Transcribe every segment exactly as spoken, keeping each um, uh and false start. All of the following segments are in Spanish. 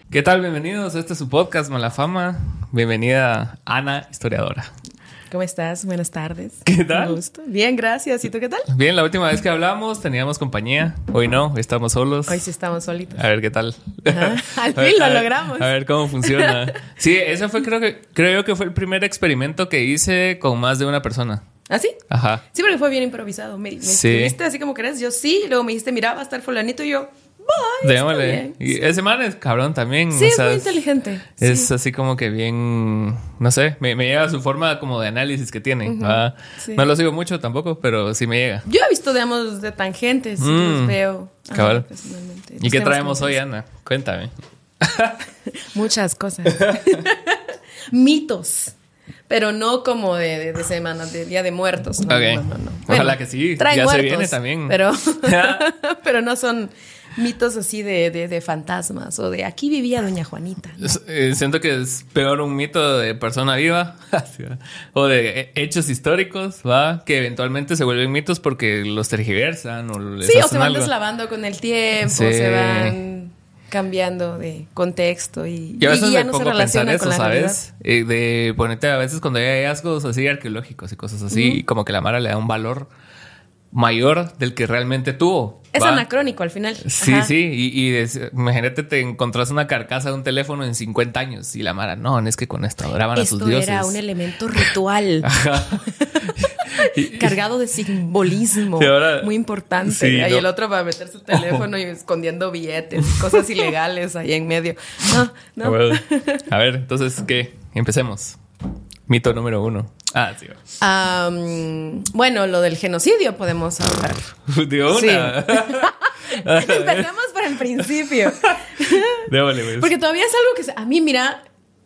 ¿Qué tal? Bienvenidos a este su podcast Malafama. Bienvenida Ana, historiadora. ¿Cómo estás? Buenas tardes. ¿Qué tal? Un gusto. Bien, gracias. ¿Y tú qué tal? Bien, la última vez que hablamos teníamos compañía. Hoy no, hoy estamos solos. Hoy sí estamos solitos. A ver qué tal. Ajá. Al fin lo logramos. A ver cómo funciona. Sí, ese fue, creo que creo yo que fue el primer experimento que hice con más de una persona. ¿Ah, sí? Ajá. Sí, porque fue bien improvisado. Me, me Sí. escribiste así como querés. Yo sí. Y luego me dijiste, mira, va a estar fulanito. Y yo, bye, Démosle. Y sí. ese man es cabrón también. Sí, o es sea, muy inteligente. Es Sí. así como que bien, no sé, me, me llega su forma como de análisis que tiene. Ujú, ¿verdad? sí. No lo sigo mucho tampoco, pero sí me llega. Yo he visto, digamos, de tangentes. Mm, Los veo. Ajá, cabal. personalmente. ¿Y Los qué temas traemos como hoy, que- Ana? Cuéntame. Muchas cosas. Mitos. Pero no como de, de, de semana, de Día de Muertos. No, Ok. no, no, no. Ojalá que sí. Traen Ya se muertos, viene también. Pero, pero no son mitos así de, de, de fantasmas o de aquí vivía Doña Juanita. ¿no? Es- eh, Siento que es peor un mito de persona viva así, ¿va? O de eh, hechos históricos, ¿va? Que eventualmente se vuelven mitos porque los tergiversan o les Sí, o hacen se van algo. deslavando con el tiempo, Sí. se van cambiando de contexto y, Yo a veces y ya me no se pongo a pensar relaciona eso, con la ¿sabes? Eh, de ponerte a veces cuando hay hallazgos así arqueológicos y cosas así, y como que la Mara le da un valor mayor del que realmente tuvo. Es ¿va? anacrónico al final. Sí, Ajá. sí. Y, y des- imagínate, te encontrás una carcasa de un teléfono en cincuenta años y la Mara, no, es que con esto adoraban a sus Esto dioses. era un elemento ritual. Ajá. Y- Cargado de simbolismo Sí, ahora- muy importante. sí, y no. el otro va a meter su teléfono y escondiendo billetes, cosas ilegales ahí en medio. No, no. Ah, bueno. A ver, entonces, ¿qué? Empecemos. Mito número uno. Ah, sí. Am, bueno, lo del genocidio podemos hablar. De una. Empecemos por el principio. Déjale, pues. Porque todavía es algo que se- a mí, mira,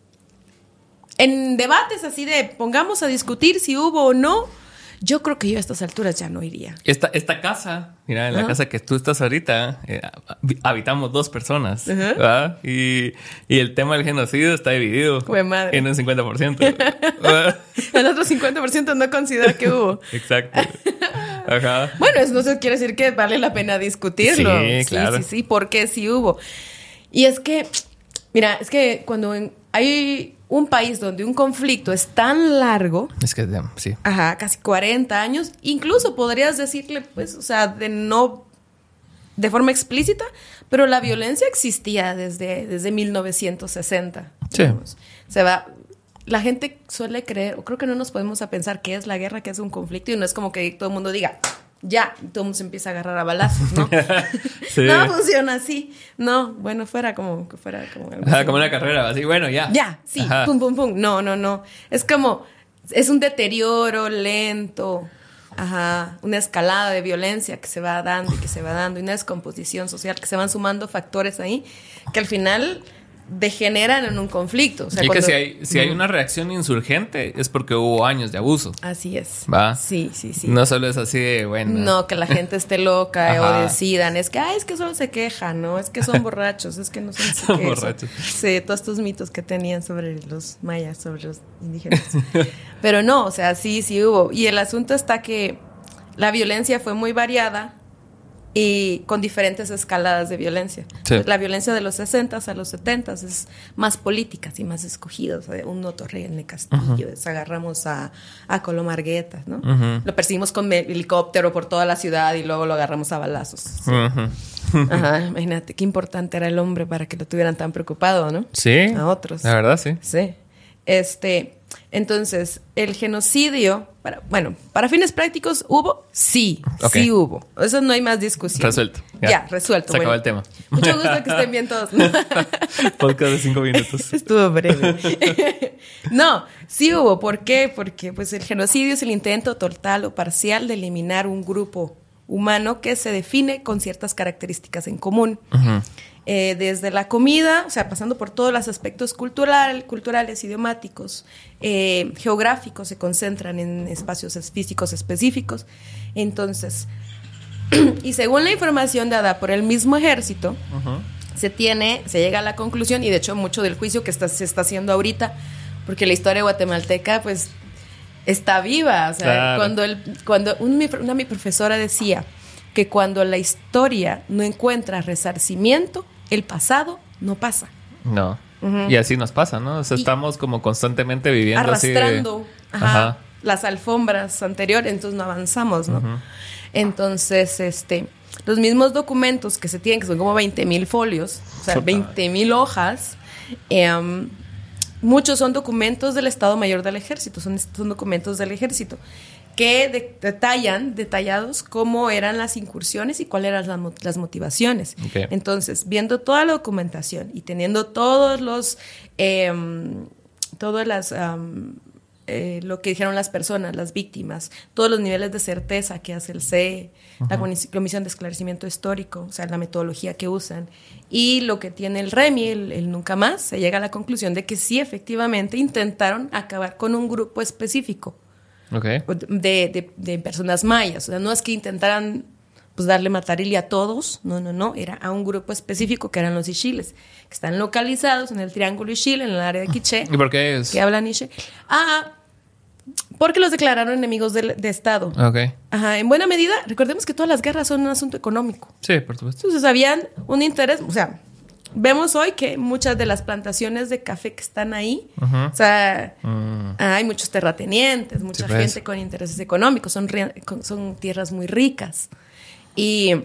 en debates así de pongamos a discutir si hubo o no, yo creo que yo a estas alturas ya no iría. Esta, esta casa, mira, en la Ajá. casa que tú estás ahorita, eh, habitamos dos personas. Ajá. ¿verdad? Y, y el tema del genocidio está dividido Jue madre. en un cincuenta por ciento. ¿verdad? El otro cincuenta por ciento no considera que hubo. Exacto. Ajá. Bueno, eso no se quiere decir que vale la pena discutirlo. Sí, claro. Sí, sí, sí, porque sí hubo. Y es que, mira, es que cuando en- hay un país donde un conflicto es tan largo, Es que, sí. ajá, casi cuarenta años, incluso podrías decirle, pues, o sea, de no, de forma explícita, pero la violencia existía desde, desde mil novecientos sesenta. Sí. digamos. Se va... La gente suele creer, o creo que no nos podemos a pensar qué es la guerra, qué es un conflicto, y no es como que todo el mundo diga, ya, y todo el mundo se empieza a agarrar a balazos, ¿no? Sí. No funciona así. No, bueno, fuera como que fuera como algo Ajá, así. como una carrera, así, bueno, ya. Ya, sí, Ajá. pum, pum, pum. No, no, no. Es como, es un deterioro lento, ajá, una escalada de violencia que se va dando y que se va dando, y una descomposición social que se van sumando factores ahí que al final degeneran en un conflicto. O sea, Y cuando- que si hay, si hay una reacción insurgente es porque hubo años de abuso. Así es. Va. Sí, sí, sí. No solo es así de, bueno. No, que la gente esté loca Ajá. o decidan. Es que, ay, es que solo se quejan, ¿no? Es que son borrachos, es que no son, Son qué, eso. borrachos. Sí, todos estos mitos que tenían sobre los mayas, sobre los indígenas. Pero no, o sea, sí, sí hubo. Y el asunto está que la violencia fue muy variada y con diferentes escaladas de violencia. Sí. La violencia de los sesentas a los setentas es más política, y más escogida. O sea, un Torreón Castillo, uh-huh. agarramos a, a Colomargueta, ¿no? Uh-huh. Lo perseguimos con helicóptero por toda la ciudad y luego lo agarramos a balazos. Sí. Uh-huh. Ajá, imagínate qué importante era el hombre para que lo tuvieran tan preocupado, ¿no? Sí. A otros. La verdad, sí. Sí. Este, entonces, el genocidio, para, bueno, para fines prácticos, ¿hubo? Sí, Okay. sí hubo. Eso no hay más discusión. Resuelto. Ya, Ya. resuelto. Se bueno. acabó el tema. Mucho gusto que estén bien todos. Podcast de cinco minutos. Estuvo breve. No, sí hubo. ¿Por qué? Porque pues, el genocidio es el intento total o parcial de eliminar un grupo humano que se define con ciertas características en común. Uh-huh. Eh, desde la comida, o sea, pasando por todos los aspectos cultural, culturales, idiomáticos, eh, geográficos, se concentran en espacios físicos específicos. Entonces, y según la información dada por el mismo ejército, uh-huh. se tiene, se llega a la conclusión, y de hecho mucho del juicio que está, se está haciendo ahorita, porque la historia guatemalteca, pues, está viva. O sea, claro. cuando, el, cuando un, una mi profesora decía que cuando la historia no encuentra resarcimiento, el pasado no pasa. No. Uh-huh. Y así nos pasa, ¿no? O sea, y estamos como constantemente viviendo arrastrando así de... ajá, ajá. las alfombras anteriores, entonces no avanzamos, ¿no? Uh-huh. Entonces, este, los mismos documentos que se tienen, que son como veinte mil folios, o sea, veinte mil hojas, eh, muchos son documentos del Estado Mayor del Ejército, son, son documentos del Ejército, que de, detallan, detallados cómo eran las incursiones y cuáles eran las, las motivaciones. Okay. Entonces, viendo toda la documentación y teniendo todos los, eh, todas las, um, eh, lo que dijeron las personas, las víctimas, todos los niveles de certeza que hace el C E E, uh-huh. la Comisión de Esclarecimiento Histórico, o sea, la metodología que usan, y lo que tiene el REMI, el, el Nunca Más, se llega a la conclusión de que sí, efectivamente, intentaron acabar con un grupo específico. Okay. De, de, de personas mayas. O sea, no es que intentaran pues darle matarile a todos, no, no, no, era a un grupo específico que eran los Ixiles, que están localizados en el Triángulo Ixil, en el área de Quiché. ¿Y por qué es? Que hablan Ixil. Ah, porque los declararon enemigos de, de Estado. Okay. Ajá, en buena medida, recordemos que todas las guerras son un asunto económico. Sí, por supuesto. Entonces habían un interés, o sea, vemos hoy que muchas de las plantaciones de café que están ahí, uh-huh. o sea, uh. hay muchos terratenientes, mucha sí, gente pues. con intereses económicos, son, son tierras muy ricas. Y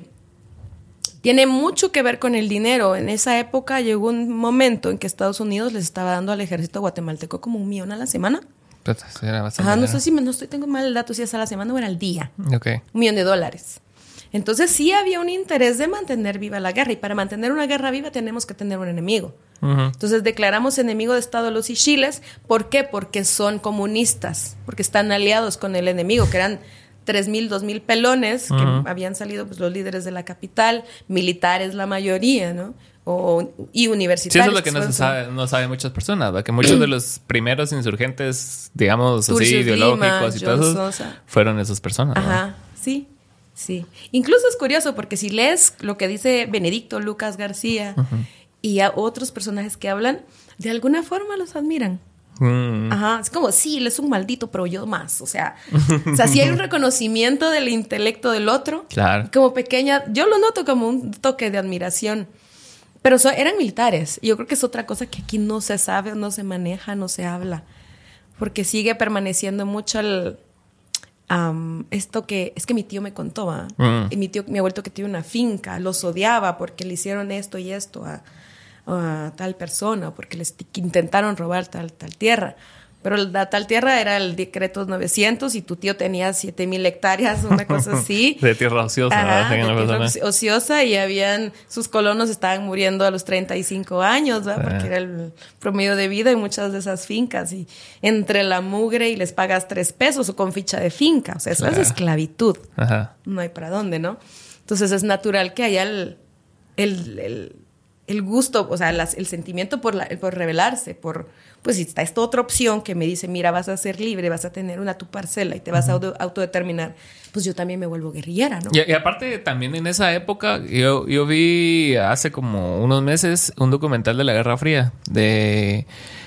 tiene mucho que ver con el dinero. En esa época llegó un momento en que Estados Unidos les estaba dando al ejército guatemalteco como un millón a la semana. Era Ajá, no sé si me, no estoy, tengo mal el dato, si es a la semana o era al día. Okay. Un millón de dólares. Entonces sí había un interés de mantener viva la guerra, y para mantener una guerra viva tenemos que tener un enemigo. Uh-huh. Entonces declaramos enemigo de Estado a los Ixiles. ¿Por qué? Porque son comunistas, porque están aliados con el enemigo, que eran tres mil, dos mil pelones, uh-huh. que habían salido pues, los líderes de la capital, militares la mayoría, ¿no? O, y universitarios. Sí, eso es lo que no se sabe, no saben muchas personas, ¿verdad? Que muchos de los primeros insurgentes, digamos así, Turcios ideológicos Lima, y todo eso, fueron esas personas. Ajá, ¿no? Sí. Sí, incluso es curioso porque si lees lo que dice Benedicto Lucas García uh-huh. y a otros personajes que hablan, de alguna forma los admiran. Mm. Ajá, es como, sí, él es un maldito, pero yo más. O sea, o sea, si hay un reconocimiento del intelecto del otro, claro. como pequeña, yo lo noto como un toque de admiración. Pero so, eran militares, y yo creo que es otra cosa que aquí no se sabe, no se maneja, no se habla, porque sigue permaneciendo mucho el... Um, esto que es que mi tío me contó, ¿eh? Mm. Y mi tío, mi abuelo que tiene una finca, los odiaba porque le hicieron esto y esto a, a tal persona, porque les intentaron robar tal, tal tierra. Pero la tal tierra era el decreto novecientos y tu tío tenía siete mil hectáreas, una cosa así. De tierra ociosa. Ajá, de tierra ociosa, y habían, sus colonos estaban muriendo a los treinta y cinco años, ¿verdad? Porque era el promedio de vida en muchas de esas fincas. Y entre la mugre y les pagas tres pesos o con ficha de finca. O sea, eso claro. es esclavitud. Ajá. No hay para dónde, ¿no? Entonces es natural que haya el, el, el, el gusto, o sea, las, el sentimiento por, la, por rebelarse, por... Pues si está esta otra opción que me dice, mira, vas a ser libre, vas a tener una tu parcela y te vas uh-huh. a auto, autodeterminar, pues yo también me vuelvo guerrillera, ¿no? Y, y aparte, también en esa época, yo, yo vi hace como unos meses un documental de la Guerra Fría de,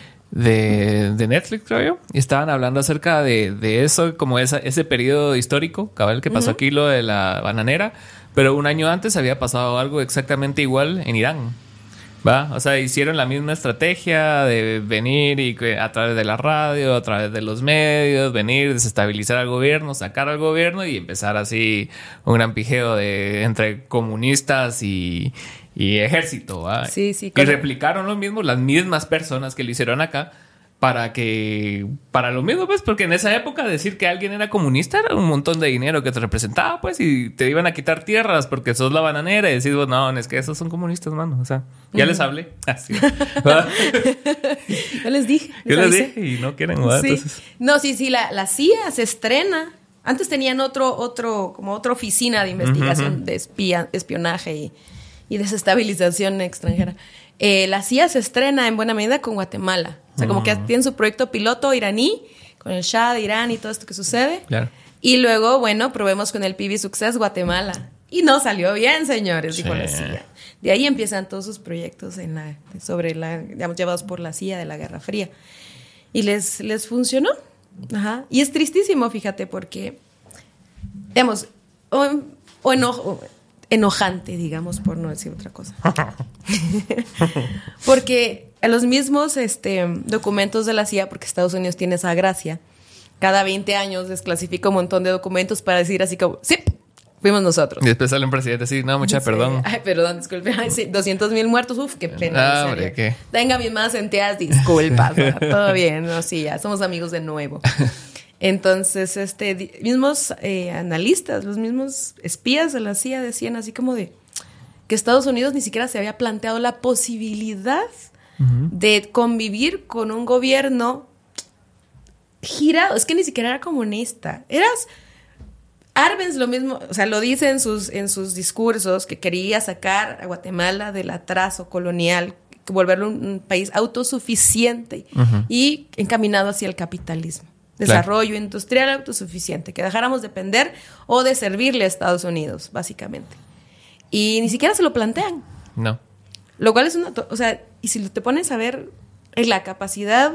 de, de Netflix, creo yo, y estaban hablando acerca de, de eso, como esa, ese periodo histórico, cabal, que pasó uh-huh. aquí, lo de la bananera, pero un año antes había pasado algo exactamente igual en Irán. ¿Va? O sea, hicieron la misma estrategia de venir y a través de la radio, a través de los medios, venir, desestabilizar al gobierno, sacar al gobierno y empezar así un gran pijeo de, entre comunistas y, y ejército. ¿Va? Sí, sí. Y replicaron lo mismo las mismas personas que lo hicieron acá. Para que, para lo mismo, pues, porque en esa época decir que alguien era comunista era un montón de dinero que te representaba, pues, y te iban a quitar tierras porque sos la bananera y decís, no, es que esos son comunistas, mano, o sea, ya mm. les hablé. Así. Yo les dije. Les Yo les avisé. dije y no quieren, ¿verdad? Sí. Entonces... No, sí, sí, la, la C I A se estrena. Antes tenían otro, otro, como otra oficina de investigación, uh-huh. de espía, espionaje y, y desestabilización extranjera. Eh, la C I A se estrena en buena medida con Guatemala. O sea, como que tienen su proyecto piloto iraní, con el Shah de Irán y todo esto que sucede. Claro. Y luego, bueno, probemos con el P I B Success Guatemala. Y no salió bien, señores, dijo sí. la C I A. De ahí empiezan todos sus proyectos en la, sobre la, digamos, llevados por la C I A de la Guerra Fría. Y les, les funcionó. Ajá. Y es tristísimo, fíjate, porque, digamos, o, o enojo... enojante, digamos, por no decir otra cosa. Porque a los mismos este, documentos de la C I A, porque Estados Unidos tiene esa gracia, cada veinte años desclasifica un montón de documentos para decir así como, sí, fuimos nosotros. Y después sale un presidente así, no, mucha sí. perdón. Ay, perdón, disculpe. Ay, sí, doscientos mil muertos, uf, qué pena. Ah, hombre, ¿qué? Tenga mis más sentidas disculpas. ¿No? Todo bien, no, sí, ya somos amigos de nuevo. Entonces, este, mismos eh, analistas, los mismos espías de la C I A decían así como de que Estados Unidos ni siquiera se había planteado la posibilidad uh-huh. de convivir con un gobierno girado. Es que ni siquiera era comunista. Eras... Arbenz lo mismo, o sea, lo dice en sus, en sus discursos, que quería sacar a Guatemala del atraso colonial, volverlo un, un país autosuficiente uh-huh. y encaminado hacia el capitalismo. Desarrollo claro. industrial autosuficiente, que dejáramos de depender o de servirle a Estados Unidos, básicamente. Y ni siquiera se lo plantean. No. Lo cual es una... O sea, y si te pones a ver la capacidad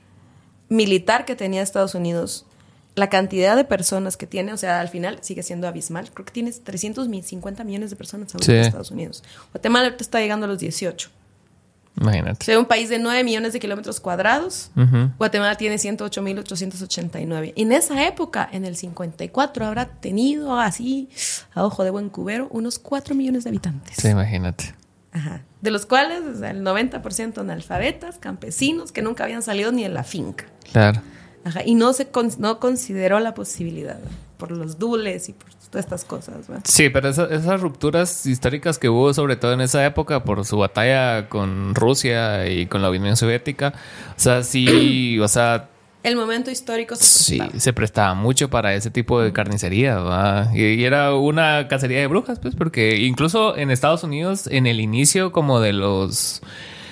militar que tenía Estados Unidos, la cantidad de personas que tiene, o sea, al final sigue siendo abismal. Creo que tienes trescientos cincuenta millones de personas ahorita sí. en Estados Unidos. Guatemala ahorita está llegando a los dieciocho. Imagínate. O sea, un país de nueve millones de kilómetros cuadrados. Uh-huh. Guatemala tiene ciento ocho mil ochocientos ochenta y nueve. En esa época, en el cincuenta y cuatro, habrá tenido así, a ojo de buen cubero, unos cuatro millones de habitantes. Sí, imagínate. Ajá. De los cuales, o sea, el noventa por ciento analfabetas, campesinos, que nunca habían salido ni en la finca. Claro. Ajá. Y no se con, no consideró la posibilidad, ¿no? Por los dules y por todas estas cosas, ¿no? Sí, pero esa, esas rupturas históricas que hubo, sobre todo en esa época, por su batalla con Rusia y con la Unión Soviética, o sea, sí, o sea... El momento histórico se prestaba. Sí, se prestaba mucho para ese tipo de carnicería, ¿verdad? Y, y era una cacería de brujas, pues, porque incluso en Estados Unidos, en el inicio como de los...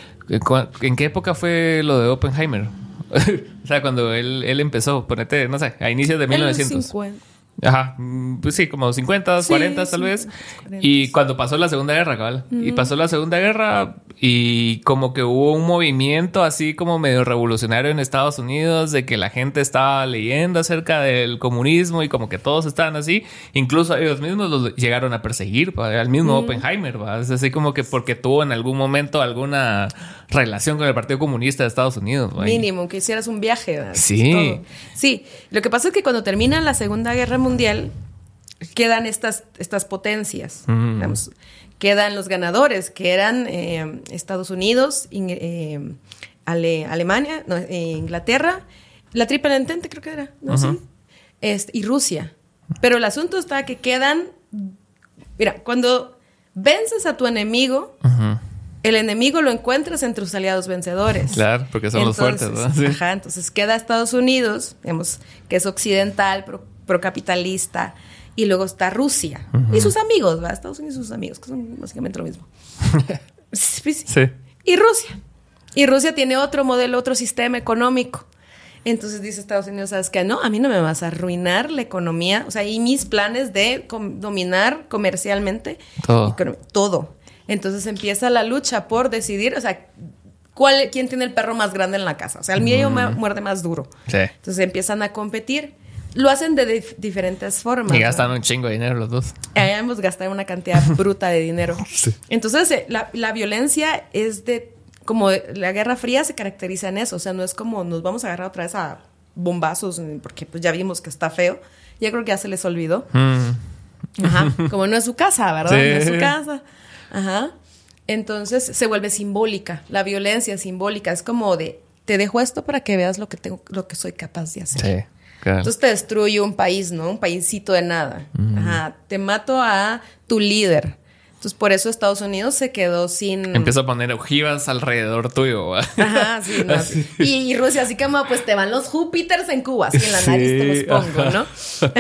¿En qué época fue lo de Oppenheimer? O sea, cuando él, él empezó, ponete, no sé, a inicios de mil novecientos. cincuenta. Ajá, pues sí, como cincuenta, sí, cuarenta tal sí, vez. cuarenta. Y cuando pasó la Segunda Guerra, cabal. Uh-huh. Y pasó la Segunda Guerra y como que hubo un movimiento así como medio revolucionario en Estados Unidos de que la gente estaba leyendo acerca del comunismo y como que todos estaban así. Incluso ellos mismos los llegaron a perseguir, ¿va? Al mismo uh-huh. Oppenheimer, ¿va? Es así como que porque tuvo en algún momento alguna relación con el Partido Comunista de Estados Unidos, ¿va? Mínimo, que hicieras un viaje, ¿va? Sí. Todo. Sí, lo que pasa es que cuando termina la Segunda Guerra Mundial Mundial, quedan estas, estas potencias. Mm. Digamos, quedan los ganadores, que eran eh, Estados Unidos, in, eh, Ale, Alemania, no, eh, Inglaterra, la Triple Entente creo que era, ¿no? Uh-huh. Sí. Este, y Rusia. Pero el asunto está que quedan... Mira, cuando vences a tu enemigo... Uh-huh. El enemigo lo encuentras entre tus aliados vencedores. Claro, porque son entonces, los fuertes, ¿no? Sí. Ajá, entonces queda Estados Unidos, digamos, que es occidental, pro, procapitalista, y luego está Rusia. Uh-huh. Y sus amigos, ¿va? Estados Unidos y sus amigos, que son básicamente lo mismo. sí. sí. Y Rusia. Y Rusia tiene otro modelo, otro sistema económico. Entonces dice Estados Unidos, ¿sabes qué? No, a mí no me vas a arruinar la economía. O sea, y mis planes de com- dominar comercialmente. Todo. Econom- todo. Entonces empieza la lucha por decidir, o sea, ¿cuál, quién tiene el perro más grande en la casa. O sea, el mío mm. muerde más duro. Sí. Entonces empiezan a competir. Lo hacen de dif- diferentes formas. Y gastan, ¿no?, un chingo de dinero los dos. Eh, hemos gastado una cantidad bruta de dinero. Sí. Entonces, eh, la, la violencia es de... Como la Guerra Fría se caracteriza en eso. O sea, no es como nos vamos a agarrar otra vez a bombazos porque pues ya vimos que está feo. Ya creo que ya se les olvidó. Mm. Ajá. Como no es su casa, ¿verdad? Sí. No es su casa. Ajá. Entonces se vuelve simbólica. La violencia es simbólica. Es como de, te dejo esto para que veas lo que tengo, lo que soy capaz de hacer. Sí, claro. Entonces te destruye un país, ¿no? Un paísito de nada. Mm. Ajá. Te mato a tu líder. Entonces por eso Estados Unidos se quedó sin... Empieza a poner ojivas alrededor tuyo, ¿va? Ajá, sí, no. Así. Y, y Rusia así como, pues te van los Júpiters en Cuba, así en la nariz sí, te los pongo, ajá.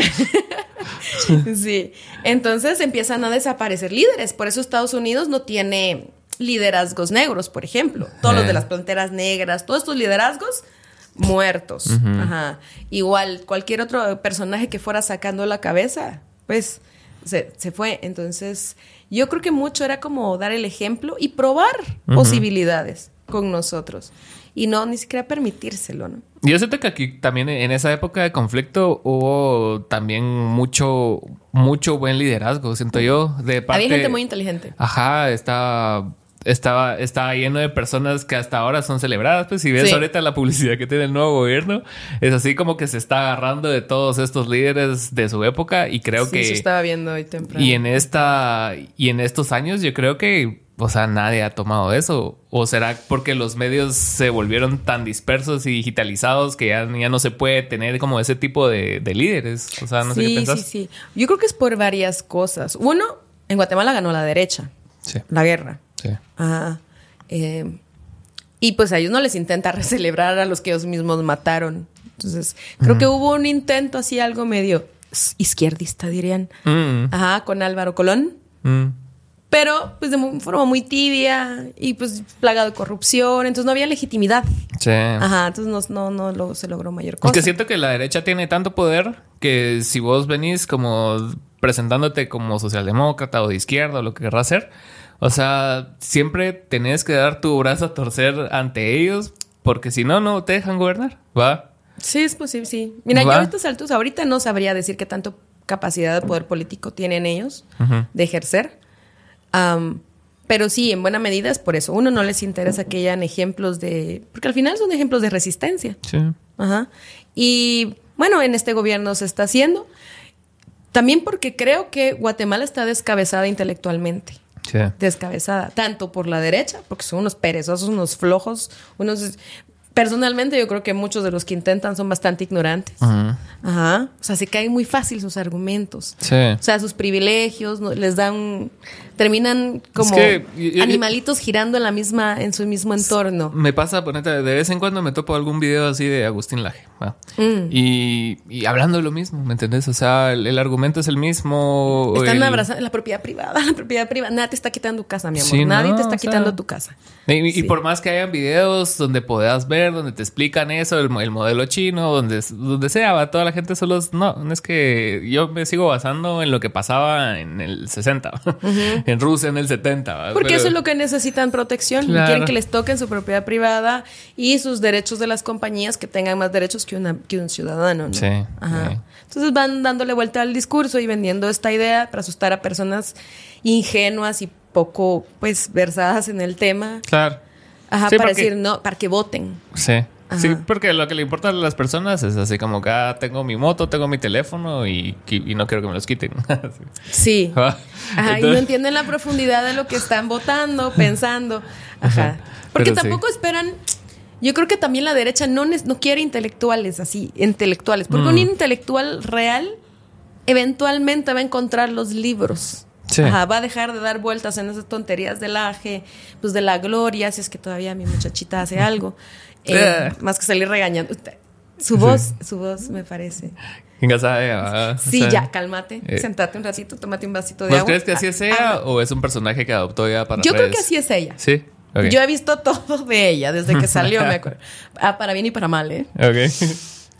¿No? Sí. Entonces empiezan a desaparecer líderes. Por eso Estados Unidos no tiene liderazgos negros, por ejemplo. Todos eh. los de las Panteras Negras, todos estos liderazgos muertos. Uh-huh. Ajá. Igual, cualquier otro personaje que fuera sacando la cabeza, pues se, se fue. Entonces, yo creo que mucho era como dar el ejemplo y probar uh-huh. posibilidades con nosotros. y no ni siquiera permitírselo, ¿no? Yo siento que aquí también en esa época de conflicto hubo también mucho, mucho buen liderazgo, siento yo. De parte, había gente muy inteligente. Ajá, estaba, estaba, estaba lleno de personas que hasta ahora son celebradas. Pues si ves sí. ahorita la publicidad que tiene el nuevo gobierno, es así como que se está agarrando de todos estos líderes de su época y creo sí, que... Sí, se estaba viendo hoy temprano. Y en esta, y en estos años yo creo que... O sea, nadie ha tomado eso. ¿O será porque los medios se volvieron tan dispersos y digitalizados que ya, ya no se puede tener como ese tipo de, de líderes? O sea, no sí, sé qué pensás. Sí, sí, sí. Yo creo que es por varias cosas. Uno, en Guatemala ganó la derecha. Sí. La guerra. Sí. Ajá. Eh, y pues a ellos no les intenta recelebrar a los que ellos mismos mataron. Entonces, creo mm. que hubo un intento así, algo medio izquierdista, dirían. Mm. Ajá, con Álvaro Colón. Mm. Pero, pues, de forma muy tibia y, pues, plagado de corrupción. Entonces, no había legitimidad. Sí. Ajá. Entonces, no, no, no lo, se logró mayor cosa. Es que siento que la derecha tiene tanto poder que si vos venís como presentándote como socialdemócrata o de izquierda o lo que querrás ser, o sea, siempre tenés que dar tu brazo a torcer ante ellos porque si no, no te dejan gobernar. ¿Va? Sí, es posible, sí. Mira, ¿Va? yo a estas alturas, ahorita no sabría decir qué tanto capacidad de poder político tienen ellos uh-huh. de ejercer. Um, pero sí, en buena medida es por eso. Uno, no les interesa que hayan ejemplos de... Porque al final son ejemplos de resistencia. Sí. Ajá. Y bueno, en este gobierno se está haciendo. También porque creo que Guatemala está descabezada intelectualmente. Sí. Descabezada. Tanto por la derecha, porque son unos perezosos, unos flojos, unos... Personalmente yo creo que muchos de los que intentan son bastante ignorantes. Uh-huh. Ajá. O sea, se caen muy fácil sus argumentos. Sí. O sea, sus privilegios no, les dan... Terminan como es que, yo, animalitos yo, girando en la misma, en su mismo entorno. Me pasa, ponete, de vez en cuando me topo algún video así de Agustín Laje. Mm. Y, y hablando de lo mismo, ¿me entendés? O sea, el, el argumento es el mismo. Están el... abrazando la propiedad privada, la propiedad privada. Nadie te está quitando tu casa, mi amor. Sí, Nadie no, te está o quitando sea, tu casa. Y, sí. y por más que hayan videos donde puedas ver, donde te explican eso, el, el modelo chino, donde, donde sea, va, toda la gente solo es... No, no es que yo me sigo basando en lo que pasaba en el sesenta, uh-huh. en Rusia en el setenta. ¿Va? Porque Pero... eso es lo que necesitan protección. Claro. Quieren que les toquen su propiedad privada y sus derechos de las compañías que tengan más derechos que, una, que un ciudadano, ¿no? Sí. Ajá. Sí. Entonces van dándole vuelta al discurso y vendiendo esta idea para asustar a personas ingenuas y poco, pues, versadas en el tema. Claro. Ajá, sí, para porque... decir no, para que voten. Sí. Ajá. Sí, porque lo que le importa a las personas es así como que ah, tengo mi moto, tengo mi teléfono y, y no quiero que me los quiten. Sí. Ajá. Ajá, Entonces... y no entienden la profundidad de lo que están votando, pensando. Ajá. Ajá. Porque Pero tampoco sí. esperan... Yo creo que también la derecha no, no quiere intelectuales así, intelectuales. Porque mm. un intelectual real eventualmente va a encontrar los libros. Sí. Ajá, va a dejar de dar vueltas en esas tonterías del aje, pues de la gloria, si es que todavía mi muchachita hace algo. Eh, más que salir regañando. Su voz, sí. su voz me parece. Sabe, sí, o sea, ya, cálmate. Eh. Sentate un ratito, tómate un vasito de ¿Vos agua. crees que así es ella ah, o es un personaje que adoptó ya para Yo redes? creo que así es ella. Sí. Okay. Yo he visto todo de ella desde que salió, me acuerdo. Ah, para bien y para mal, ¿eh? Ok.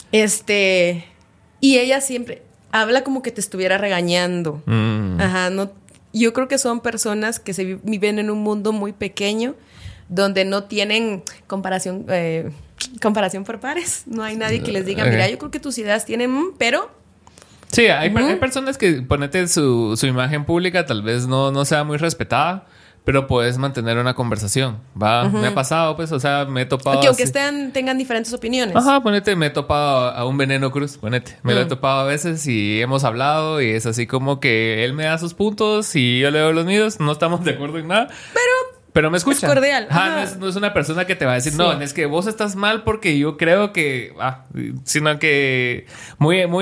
Este... Y ella siempre habla como que te estuviera regañando. Mm. Ajá, no... Yo creo que son personas que se viven en un mundo muy pequeño donde no tienen comparación eh, comparación por pares. No hay nadie que les diga, okay. Mira, yo creo que tus ideas tienen, pero... Sí, hay, uh-huh. hay personas que ponete su, su imagen pública tal vez no, no sea muy respetada, pero puedes mantener una conversación, ¿va? Uh-huh. Me ha pasado, pues, o sea, me he topado... Okay, aunque estén, tengan diferentes opiniones. Ajá, ponete, me he topado a un Veneno Cruz, ponete. Me uh-huh. lo he topado a veces y hemos hablado y es así como que él me da sus puntos y yo le doy los míos. No estamos de acuerdo en nada. Pero... Pero me escucha. Es cordial. Ajá, no es, no es una persona que te va a decir, sí. No, es que vos estás mal porque yo creo que... Ah, sino que muy, muy...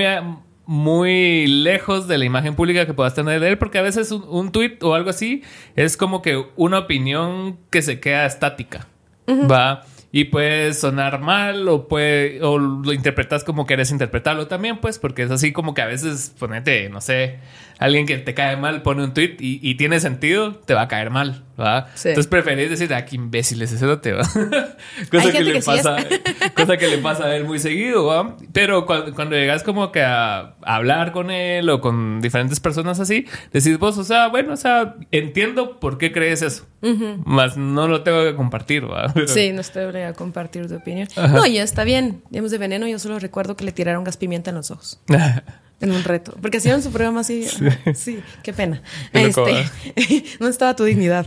muy lejos de la imagen pública que puedas tener de él, porque a veces un, un tweet o algo así es como que una opinión que se queda estática, uh-huh. va, y puede sonar mal o puede o lo interpretas como quieres interpretarlo también, pues, porque es así como que a veces ponete, no sé, alguien que te cae mal pone un tweet y, y tiene sentido, te va a caer mal, ¿va? Sí. Entonces preferís decir, ah, qué imbécil es ese cerote, ¿va? cosa, que le que sí pasa, cosa que le pasa a él muy seguido, ¿va? Pero cuando, cuando llegas como que a, a hablar con él o con diferentes personas así, decís vos, o sea, bueno, o sea, entiendo por qué crees eso. Uh-huh. Más no lo tengo que compartir, ¿va? Pero... Sí, no estoy obligada a compartir tu opinión. Ajá. No, ya está bien. Digamos, de Veneno yo solo recuerdo que le tiraron gas pimienta en los ojos. En un reto. Porque hicieron su programa así. Sí, sí, qué pena. Qué loco, este, ¿eh? No estaba tu dignidad.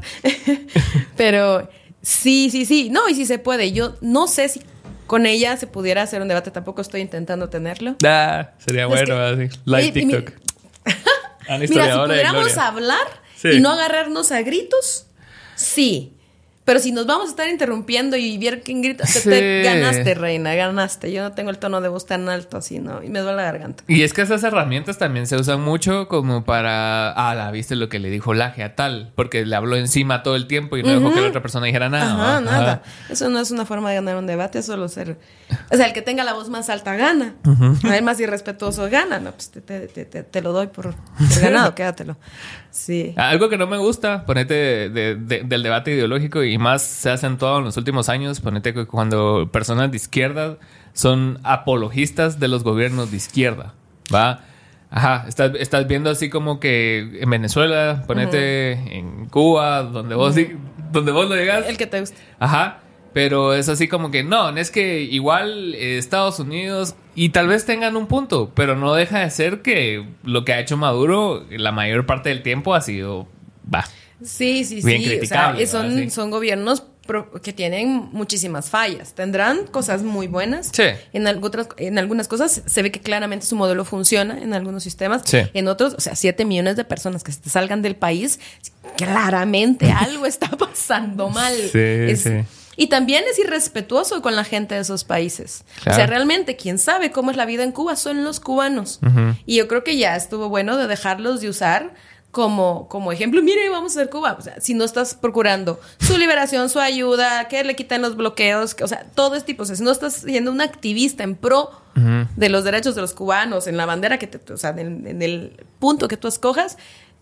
Pero sí, sí, sí. No, y sí se puede. Yo no sé si con ella se pudiera hacer un debate. Tampoco estoy intentando tenerlo. Ah, sería bueno, que, así. Live y, TikTok. Y mi, mira, si pudiéramos hablar sí. y no agarrarnos a gritos, sí. Pero si nos vamos a estar interrumpiendo y ver quién grita, sí. te ganaste, reina, ganaste. Yo no tengo el tono de voz tan alto así, ¿no? Y me duele la garganta. Y es que esas herramientas también se usan mucho como para... Ah, la viste lo que le dijo Laje a tal. Porque le habló encima todo el tiempo y no uh-huh. dejó que la otra persona dijera nada. Ajá, Ajá, nada. Eso no es una forma de ganar un debate, es solo ser... O sea, el que tenga la voz más alta gana. Uh-huh. El más irrespetuoso gana. No, pues te, te, te, te lo doy por, por ganado, quédatelo. Sí. Algo que no me gusta, ponete de, de, de, del debate ideológico y más se ha acentuado en los últimos años, ponete que cuando personas de izquierda son apologistas de los gobiernos de izquierda, ¿va? Ajá, estás, estás viendo así como que en Venezuela, ponete uh-huh. en Cuba, donde vos, uh-huh. donde vos lo llegas. El que te guste. Ajá. Pero es así como que no, es que igual eh, Estados Unidos y tal vez tengan un punto, pero no deja de ser que lo que ha hecho Maduro la mayor parte del tiempo ha sido, va, sí, sí, bien sí, criticable. O sea, son, ¿sí? son gobiernos pro- que tienen muchísimas fallas. Tendrán cosas muy buenas. Sí. En, otras, en algunas cosas se ve que claramente su modelo funciona en algunos sistemas. Sí. En otros, o sea, siete millones de personas que se salgan del país, claramente algo está pasando mal. Sí, es, sí. Y también es irrespetuoso con la gente de esos países. Claro. O sea, realmente quien sabe cómo es la vida en Cuba son los cubanos. Uh-huh. Y yo creo que ya estuvo bueno de dejarlos de usar como, como ejemplo. Mire, vamos a hacer Cuba. O sea, si no estás procurando su liberación, su ayuda, que le quiten los bloqueos, que, o sea, todo este tipo. O sea, si no estás siendo un activista en pro uh-huh. de los derechos de los cubanos, en la bandera que te... O sea, en, en el punto que tú escojas...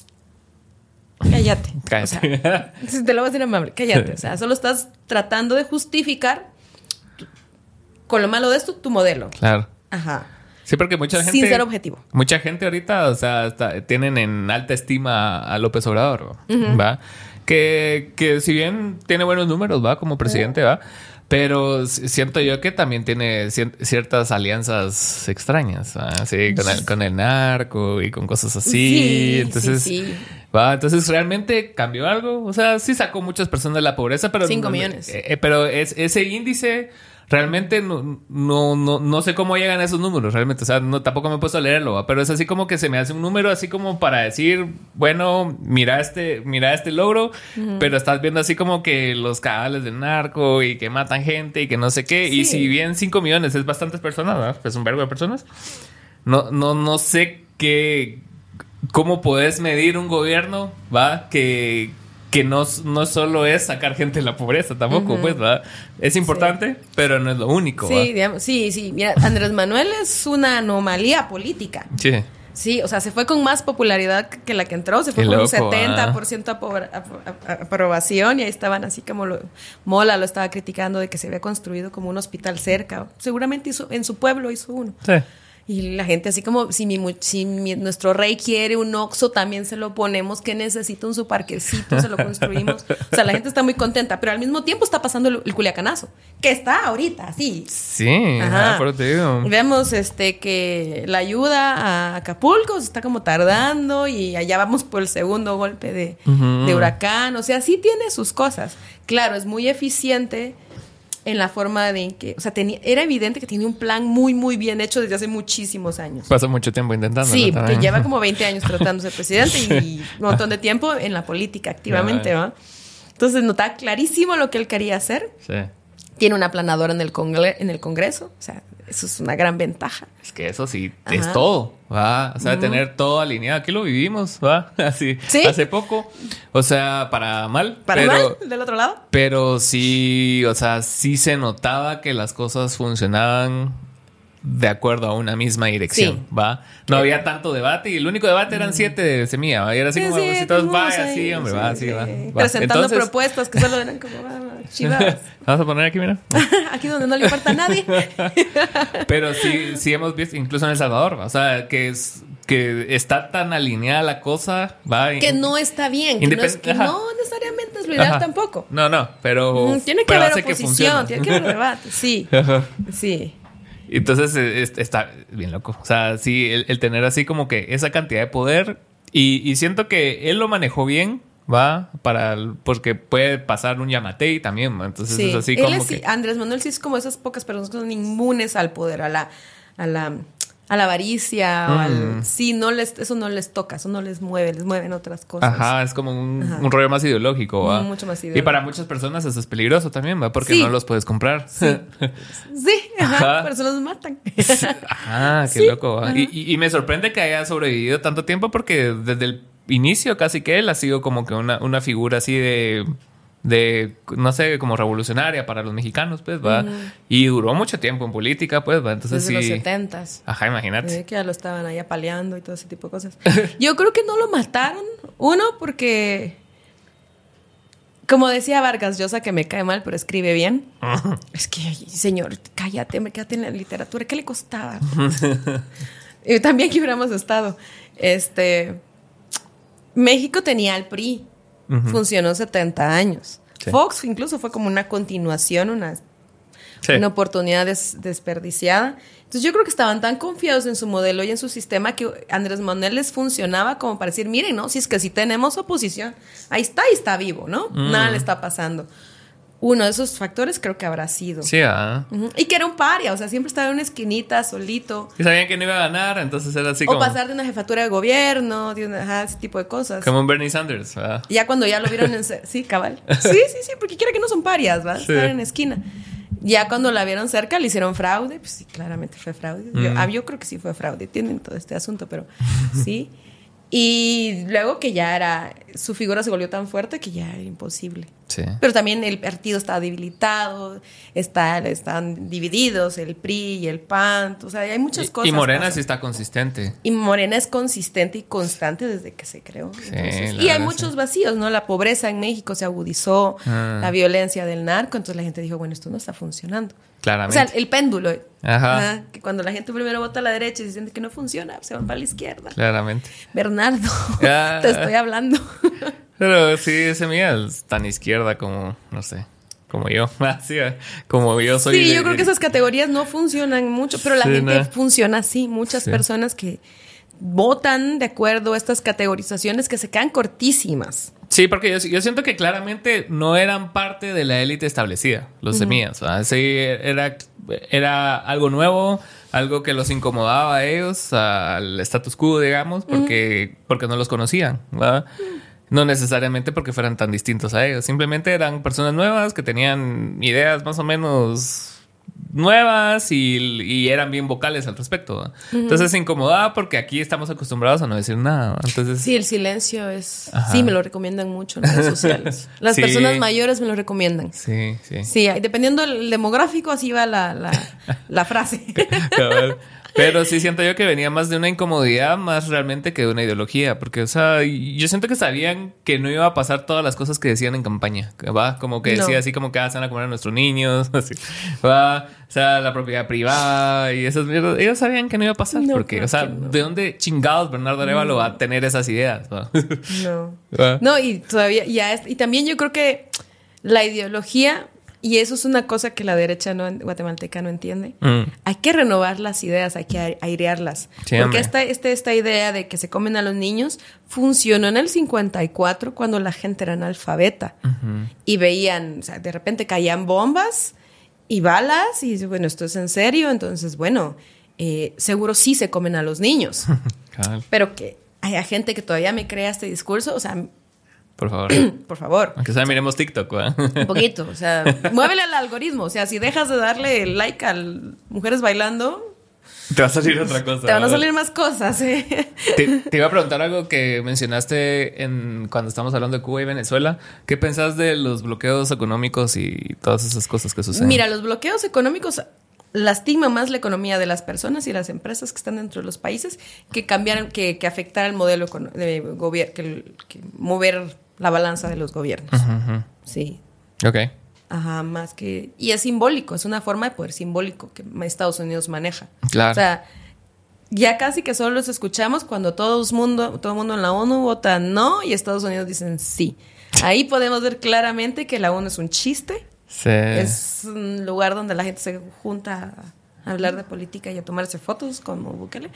Cállate. Cállate. O sea, te lo voy a decir amable. Cállate. O sea, solo estás tratando de justificar tu, con lo malo de esto tu modelo. Claro. Ajá. Sí, porque mucha gente... Sin ser objetivo. Mucha gente ahorita, o sea, está, tienen en alta estima a López Obrador, uh-huh. ¿va? Que, que si bien tiene buenos números, ¿va? Como presidente, ¿va? Pero siento yo que también tiene ciertas alianzas extrañas, ¿va? Sí, con el, con el narco y con cosas así. Sí, entonces, sí, sí. ¿va? Entonces, ¿realmente cambió algo? O sea, sí sacó muchas personas de la pobreza, pero... Cinco millones. Eh, pero es, ese índice... Realmente no, no, no, no sé cómo llegan a esos números, realmente. O sea, no, tampoco me he puesto a leerlo, ¿va? Pero es así como que se me hace un número así como para decir, bueno, mira este, mira este logro, uh-huh. pero estás viendo así como que los cabales del narco y que matan gente y que no sé qué. Sí. Y si bien cinco millones es bastantes personas, ¿verdad? Es un verbo de personas. No, no, no sé qué, cómo podés medir un gobierno, ¿va? Que... que no, no solo es sacar gente de la pobreza tampoco, uh-huh. pues, ¿verdad? Es importante, sí. pero no es lo único, sí, digamos, sí, sí. Mira, Andrés Manuel es una anomalía política. Sí. Sí, o sea, se fue con más popularidad que la que entró. Se fue Qué con loco, un setenta por ciento ¿ah? apro- ap- aprobación y ahí estaban así como lo, Mola lo estaba criticando de que se había construido como un hospital cerca. Seguramente hizo, en su pueblo hizo uno. Sí. Y la gente así como, si, mi, si mi, nuestro rey quiere un Oxxo, también se lo ponemos, que necesita un su parquecito, se lo construimos. O sea, la gente está muy contenta, pero al mismo tiempo está pasando el, el culiacanazo, que está ahorita, sí. Sí, ajá, por te digo. Y vemos este, que la ayuda a Acapulco se está como tardando y allá vamos por el segundo golpe de, uh-huh. de huracán. O sea, sí tiene sus cosas. Claro, es muy eficiente en la forma de que, o sea, tenía, era evidente que tenía un plan muy, muy bien hecho desde hace muchísimos años. Pasó mucho tiempo intentando. Sí, porque lleva como veinte años tratando de ser presidente y un montón de tiempo en la política activamente, ¿va? Entonces notaba clarísimo lo que él quería hacer. Sí. Tiene una aplanadora en el, congre- en el Congreso, o sea, eso es una gran ventaja. Es que eso sí, ajá. es todo, ¿va? O sea, uh-huh. tener todo alineado. Aquí lo vivimos, ¿va? Así, ¿sí? Hace poco. O sea, para mal. ¿Para pero, mal? ¿Del otro lado? Pero sí, o sea, sí se notaba que las cosas funcionaban de acuerdo a una misma dirección, Sí. ¿va? No Que- había tanto debate y el único debate eran siete de semilla, ¿va? Y era así Sí, como, sí, si todos, todos vaya, ahí, sí, hombre, sí, va, sí, sí. va. va. Presentando Entonces, propuestas que solo eran como, ah, chivas. Vamos a poner aquí, mira. Aquí donde no le importa a nadie. Pero sí, sí hemos visto, incluso en El Salvador, ¿va? O sea, que es que está tan alineada la cosa, va. Que no está bien, que, no, es, que Ajá. no necesariamente es lo ideal Ajá. tampoco. No, no, pero Mm, tiene que pero haber hace oposición, funcione. tiene que haber debate, sí, Ajá. sí. Entonces eh, es- está bien loco. O sea, sí, el, el tener así como que esa cantidad de poder. Y, y siento que él lo manejó bien, ¿va? Para el- porque puede pasar un Yamatei también, ¿va? Entonces Sí. es así Él como es- que. Andrés Manuel sí es como esas pocas personas que son inmunes al poder, a la, a la, a la avaricia, o Mm. al, sí, no les, eso no les toca, eso no les mueve, les mueven otras cosas. Ajá, es como un, Ajá. un rollo más ideológico, ¿va? Mucho más Y ideológico. para muchas personas eso es peligroso también, ¿va? Porque Sí. no los puedes comprar. Sí, ajá, Ajá. por eso los matan. Ajá, qué Sí. loco, ¿va? Ajá. Y, y- y me sorprende que haya sobrevivido tanto tiempo porque desde el inicio casi que él ha sido como que una, una figura así de, de, no sé, como revolucionaria para los mexicanos, pues, va. Ujú. Y duró mucho tiempo en política, pues, va. Entonces Desde los sí. setentas. Ajá, imagínate. Eh, que ya lo estaban ahí apaleando y todo ese tipo de cosas. Yo creo que no lo mataron. Uno, porque, como decía Vargas Llosa, que me cae mal, pero escribe bien. Es que, ay, señor, cállate, me quédate en la literatura. ¿Qué le costaba? Y también que hubiéramos estado. Este, México tenía al P R I. Ujú. Funcionó setenta años. Sí. Fox incluso fue como una continuación, una Sí. una oportunidad des- desperdiciada. Entonces yo creo que estaban tan confiados en su modelo y en su sistema que Andrés Manuel les funcionaba como para decir, miren, ¿no? Si es que si tenemos oposición, ahí está y está vivo, ¿no? Mm. Nada le está pasando. Uno de esos factores creo que habrá sido. Sí, ah. Ujú. Y que era un paria, o sea, siempre estaba en una esquinita, solito. Y sabían que no iba a ganar, entonces era así O como, pasar de una jefatura de gobierno, de una, ajá, ese tipo de cosas. como un Bernie Sanders, ¿verdad? Ya cuando ya lo vieron en... ce- Sí, cabal. Sí, sí, sí, porque quiera que no son parias, ¿va? Sí. Estar en la esquina. Ya cuando la vieron cerca, le hicieron fraude. Pues sí, claramente fue fraude. Yo, Mm. ah, yo creo que sí fue fraude. Tienen todo este asunto, pero sí. Y luego que ya era... Su figura se volvió tan fuerte que ya era imposible. Sí. Pero también el partido estaba debilitado, está, están divididos, el P R I y el P A N. O sea, hay muchas Y, cosas. y Morena pasan. sí está consistente. Y Morena es consistente y constante desde que se creó. Sí, Entonces, la y hay verdad, muchos sí. vacíos, ¿no? La pobreza en México se agudizó, Ah. la violencia del narco, entonces la gente dijo, bueno, esto no está funcionando. O Claramente. sea, el péndulo. Ajá. Ajá, que cuando la gente primero vota a la derecha y se siente que no funciona, se van para la izquierda. Claramente. Bernardo, Ah. te estoy hablando. Pero sí, ese mía es tan izquierda como, no sé, como yo. Así, como yo soy. Sí, de- yo creo que esas categorías no funcionan mucho, pero la Sí, gente no. funciona así. Muchas Sí. personas que votan de acuerdo a estas categorizaciones que se quedan cortísimas. Sí, porque yo, yo siento que claramente no eran parte de la élite establecida, los semillas. ¿verdad? Sí, era, era algo nuevo, algo que los incomodaba a ellos, al status quo, digamos, porque, porque no los conocían. ¿verdad? No necesariamente porque fueran tan distintos a ellos. Simplemente eran personas nuevas que tenían ideas más o menos nuevas y, y eran bien vocales al respecto. ¿verdad? Entonces se incomodaba porque aquí estamos acostumbrados a no decir nada. ¿verdad? Entonces, Sí, el silencio es... Ajá. Sí, me lo recomiendan mucho en redes sociales. Las Sí. personas mayores me lo recomiendan. sí, sí. Sí, dependiendo del demográfico, así va la, la, la frase. Cabal. Pero sí siento yo que venía más de una incomodidad más realmente que de una ideología. Porque, o sea, yo siento que sabían que no iba a pasar todas las cosas que decían en campaña. ¿Va? Como que decía No. así como que ah, se van a comer a nuestros niños. Así. ¿Va? O sea, la propiedad privada y esas mierdas. Ellos sabían que no iba a pasar. No, porque, creo o sea, que no. ¿de dónde chingados Bernardo Arévalo va a tener esas ideas? ¿Va? No. ¿Va? No, y todavía ya es, y también yo creo que la ideología, y eso es una cosa que la derecha no, guatemalteca no entiende, Mm. hay que renovar las ideas, hay que airearlas. Sí, porque hombre. esta, este, esta idea de que se comen a los niños funcionó en el cincuenta y cuatro cuando la gente era analfabeta Ujú. y veían, o sea, de repente caían bombas y balas y bueno, esto es en serio, entonces bueno, eh, seguro sí se comen a los niños, Cabal. pero que haya gente que todavía me crea este discurso, o sea, Por favor. por favor, Aunque sea, miremos TikTok, ¿va? un poquito, o sea, muévele al algoritmo, o sea, si dejas de darle like a mujeres bailando, Te va a salir otra cosa. te van a ¿va? salir más cosas, ¿eh? Te, te iba a preguntar algo que mencionaste en, cuando estamos hablando de Cuba y Venezuela. ¿Qué pensás de los bloqueos económicos y todas esas cosas que suceden? Mira, los bloqueos económicos lastima más la economía de las personas y las empresas que están dentro de los países que cambiar, que, que afectar el modelo de gobierno, que, que mover la balanza de los gobiernos. Uh-huh. Sí. Ok. Ajá, más que... Y es simbólico, es una forma de poder simbólico que Estados Unidos maneja. Claro. O sea, ya casi que solo los escuchamos cuando todo el mundo, todo el mundo en la ONU vota no y Estados Unidos dicen sí. Ahí podemos ver claramente que la ONU es un chiste. Sí. Es un lugar donde la gente se junta a hablar de política y a tomarse fotos como Bukele.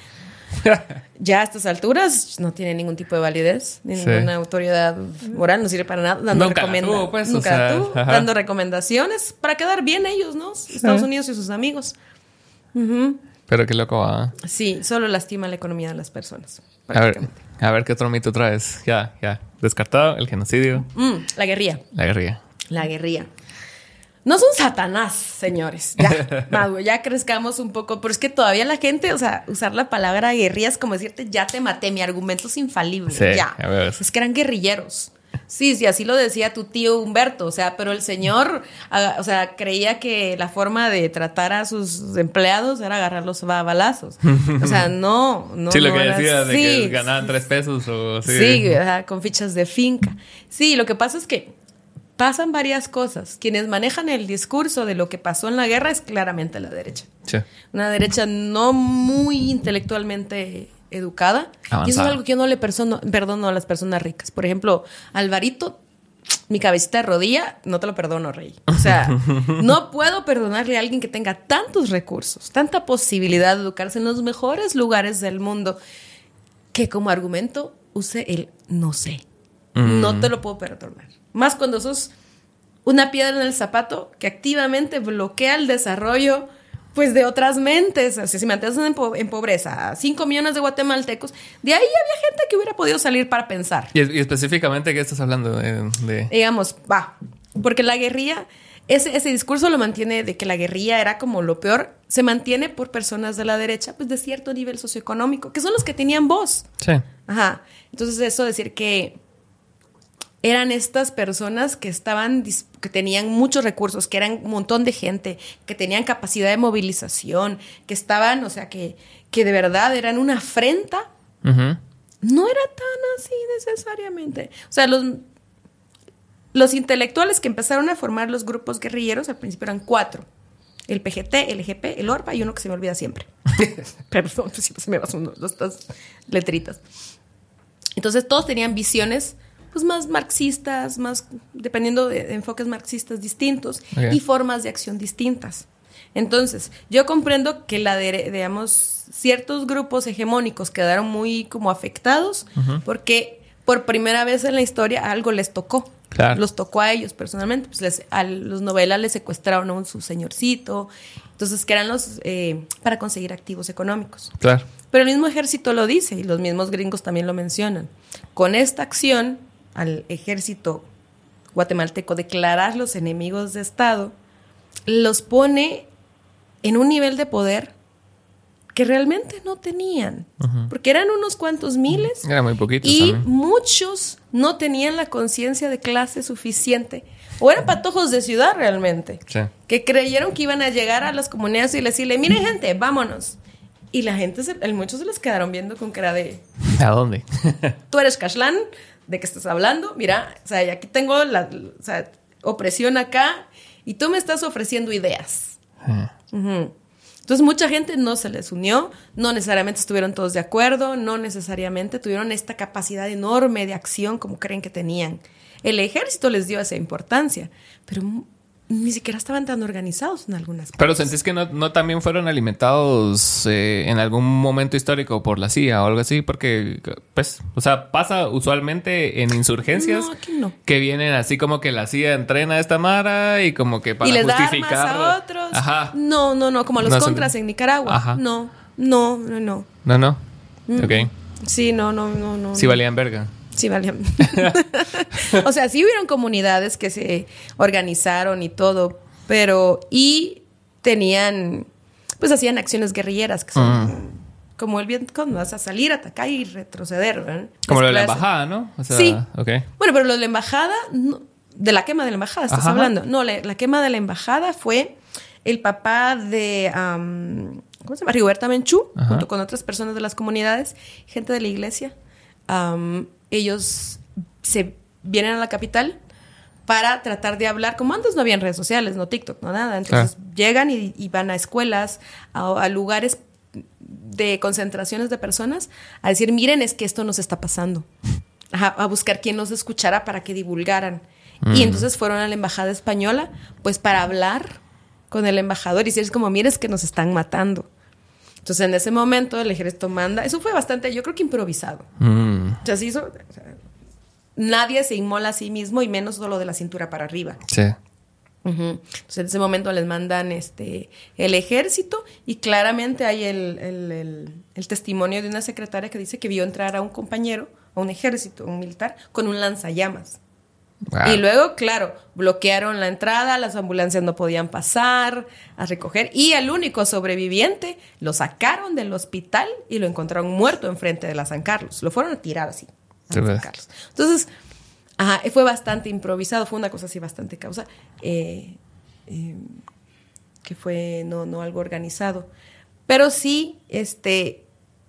Ya a estas alturas no tiene ningún tipo de validez, ni sí. ninguna autoridad moral, no sirve para nada. Dando nunca recomenda- tuvo, pues, nunca o sea, tuvo, dando recomendaciones para quedar bien ellos, ¿no? Estados sí. Unidos y sus amigos. Uh-huh. Pero qué loco va. Sí, solo lastima la economía de las personas. A ver, a ver qué otro mito traes. Ya, ya. Descartado, el genocidio. Mm, la guerrilla. La guerrilla. La guerrilla. No son Satanás, señores. Ya, Madu, ya crezcamos un poco. Pero es que todavía la gente, o sea, usar la palabra guerrilla es como decirte, ya te maté, mi argumento es infalible. Sí, ya. A ver. Es que eran guerrilleros. Sí, sí, así lo decía tu tío Humberto. O sea, pero el señor, a, o sea, creía que la forma de tratar a sus empleados era agarrarlos a balazos. O sea, no, no. Sí, lo no que era, decía de sí, que ganaban tres pesos o sí. Sí, o sea, con fichas de finca. Sí, lo que pasa es que pasan varias cosas. Quienes manejan el discurso de lo que pasó en la guerra es claramente la derecha. Sí. Una derecha no muy intelectualmente educada. Avanzada. Y eso es algo que yo no le perdono, perdono a las personas ricas. Por ejemplo, Alvarito, mi cabecita de rodilla, no te lo perdono, Rey. O sea, no puedo perdonarle a alguien que tenga tantos recursos, tanta posibilidad de educarse en los mejores lugares del mundo, que como argumento use el no sé. Mm. No te lo puedo perdonar. Más cuando sos una piedra en el zapato que activamente bloquea el desarrollo, pues, de otras mentes. O sea, si mantienes en, po- en pobreza a cinco millones de guatemaltecos, de ahí había gente que hubiera podido salir para pensar. Y, y específicamente, ¿qué estás hablando? De, de... Digamos, va, porque la guerrilla, ese, ese discurso lo mantiene de que la guerrilla era como lo peor, se mantiene por personas de la derecha, pues de cierto nivel socioeconómico, que son los que tenían voz. Sí. Ajá. Entonces, eso decir que eran estas personas que estaban, que tenían muchos recursos, que eran un montón de gente, que tenían capacidad de movilización, que estaban, o sea, que, que de verdad eran una afrenta. Uh-huh. No era tan así necesariamente. O sea, los, los intelectuales que empezaron a formar los grupos guerrilleros al principio eran cuatro. El P G T, el E G P, el ORPA y uno que se me olvida siempre. Perdón, siempre se me pasan estas letritas. Entonces, todos tenían visiones pues más marxistas, más dependiendo de, de enfoques marxistas distintos, okay, y formas de acción distintas. Entonces, yo comprendo que la de, digamos, ciertos grupos hegemónicos quedaron muy como afectados, uh-huh, porque por primera vez en la historia algo les tocó. Claro. Los tocó a ellos personalmente. Pues les, a los novelas les secuestraron a un su señorcito. Entonces, que eran los eh, para conseguir activos económicos. Claro. Pero el mismo ejército lo dice y los mismos gringos también lo mencionan. Con esta acción al ejército guatemalteco declarar los enemigos de Estado, los pone en un nivel de poder que realmente no tenían, uh-huh, porque eran unos cuantos miles. Era muy poquitos y también. Muchos no tenían la conciencia de clase suficiente o eran patojos de ciudad realmente, sí, que creyeron que iban a llegar a las comunidades y decirle, miren gente, vámonos. Y la gente, se, muchos se les quedaron viendo con cara de... ¿A dónde? Tú eres Cashlán, ¿de qué estás hablando? Mira, o sea, aquí tengo la, o sea, opresión acá y tú me estás ofreciendo ideas. Uh. Uh-huh. Entonces, mucha gente no se les unió, no necesariamente estuvieron todos de acuerdo, no necesariamente tuvieron esta capacidad enorme de acción como creen que tenían. El ejército les dio esa importancia, pero ni siquiera estaban tan organizados en algunas partes. Pero ¿sentís que no, no también fueron alimentados eh, en algún momento histórico por la C I A o algo así? Porque, pues, o sea, pasa usualmente en insurgencias, no, aquí no, que vienen así como que la C I A entrena a esta mara y como que para y les justificar... da armas a otros. Ajá. No, no, no, como a los no, contras son... en Nicaragua. Ajá. No, no, no, no. No, no. Mm. Ok. Sí, no, no, no, no. Sí valían verga. Sí, valían. O sea, sí hubieron comunidades que se organizaron y todo, pero y tenían, pues hacían acciones guerrilleras que son mm. como el Vietcong, vas a salir, atacar y retroceder, ¿verdad? Como lo de la embajada, ¿no? O sea, sí. Okay. Bueno, pero lo de la embajada, no, de la quema de la embajada, ¿estás Ajá. hablando? No, la, la quema de la embajada fue el papá de, um, ¿cómo se llama? Rigoberta Menchú, Ajá. junto con otras personas de las comunidades, gente de la iglesia. Um, ellos se vienen a la capital para tratar de hablar, como antes no habían redes sociales, no TikTok, no nada. Entonces ah. llegan y, y van a escuelas, a, a lugares de concentraciones de personas, a decir, miren, es que esto nos está pasando. A, a buscar quién nos escuchara para que divulgaran. Mm. Y entonces fueron a la embajada española, pues para hablar con el embajador y decir, es como, mire, es que nos están matando. Entonces en ese momento el ejército manda, eso fue bastante, yo creo que improvisado. Mm. O sea, se hizo, o sea, nadie se inmola a sí mismo y menos solo de la cintura para arriba. Sí. Uh-huh. Entonces en ese momento les mandan este el ejército y claramente hay el, el, el, el testimonio de una secretaria que dice que vio entrar a un compañero, a un ejército, un militar, con un lanzallamas. Wow. Y luego, claro, bloquearon la entrada, las ambulancias no podían pasar a recoger y al único sobreviviente lo sacaron del hospital y lo encontraron muerto enfrente de la San Carlos. Lo fueron a tirar así a San Carlos. Entonces, ajá, fue bastante improvisado, fue una cosa así bastante causa, eh, eh, que fue no, no algo organizado. Pero sí, este...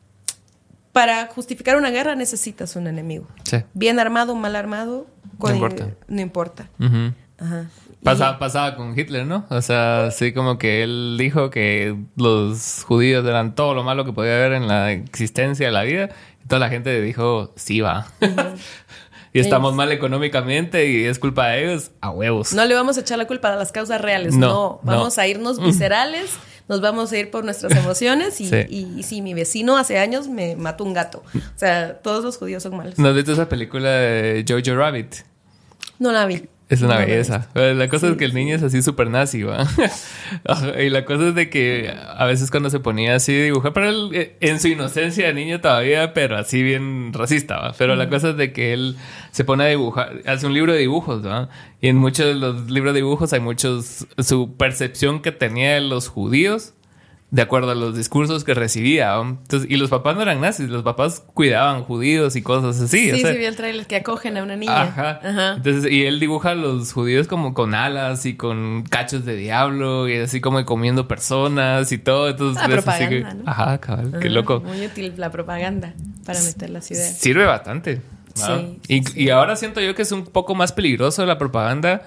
para justificar una guerra necesitas un enemigo. Sí. Bien armado, mal armado, con no importa. No importa. Uh-huh. Ajá. Pasaba, y... pasaba con Hitler, ¿no? O sea, sí, como que él dijo que los judíos eran todo lo malo que podía haber en la existencia de la vida. Y toda la gente dijo, sí va. Uh-huh. Y estamos sí. mal económicamente y es culpa de ellos, a huevos. No le vamos a echar la culpa a las causas reales, no. no. Vamos no. a irnos viscerales, nos vamos a ir por nuestras emociones y, sí. y, y sí, mi vecino hace años me mató un gato. O sea, todos los judíos son malos. ¿No has visto esa película de Jojo Rabbit? No la vi. Es una no belleza. La cosa sí, es que el niño sí. es así súper nazi, ¿va? Y la cosa es de que a veces cuando se ponía así a dibujar, pero él en su inocencia de niño todavía, pero así bien racista, ¿va? Pero mm. la cosa es de que él se pone a dibujar, hace un libro de dibujos, ¿va? Y en muchos de los libros de dibujos hay muchos, su percepción que tenía de los judíos de acuerdo a los discursos que recibía. Entonces, y los papás no eran nazis, los papás cuidaban judíos y cosas así. Sí, o sea, sí, vi el trailer que acogen a una niña. Ajá. Ajá. Entonces, y él dibuja a los judíos como con alas y con cachos de diablo y así como comiendo personas y todo. Entonces, la propaganda, así que, ¿no? Ajá, cabal, ajá, qué loco. Muy útil la propaganda para meter las ideas. Sirve bastante. ¿no? Sí, y, sí. y ahora siento yo que es un poco más peligroso la propaganda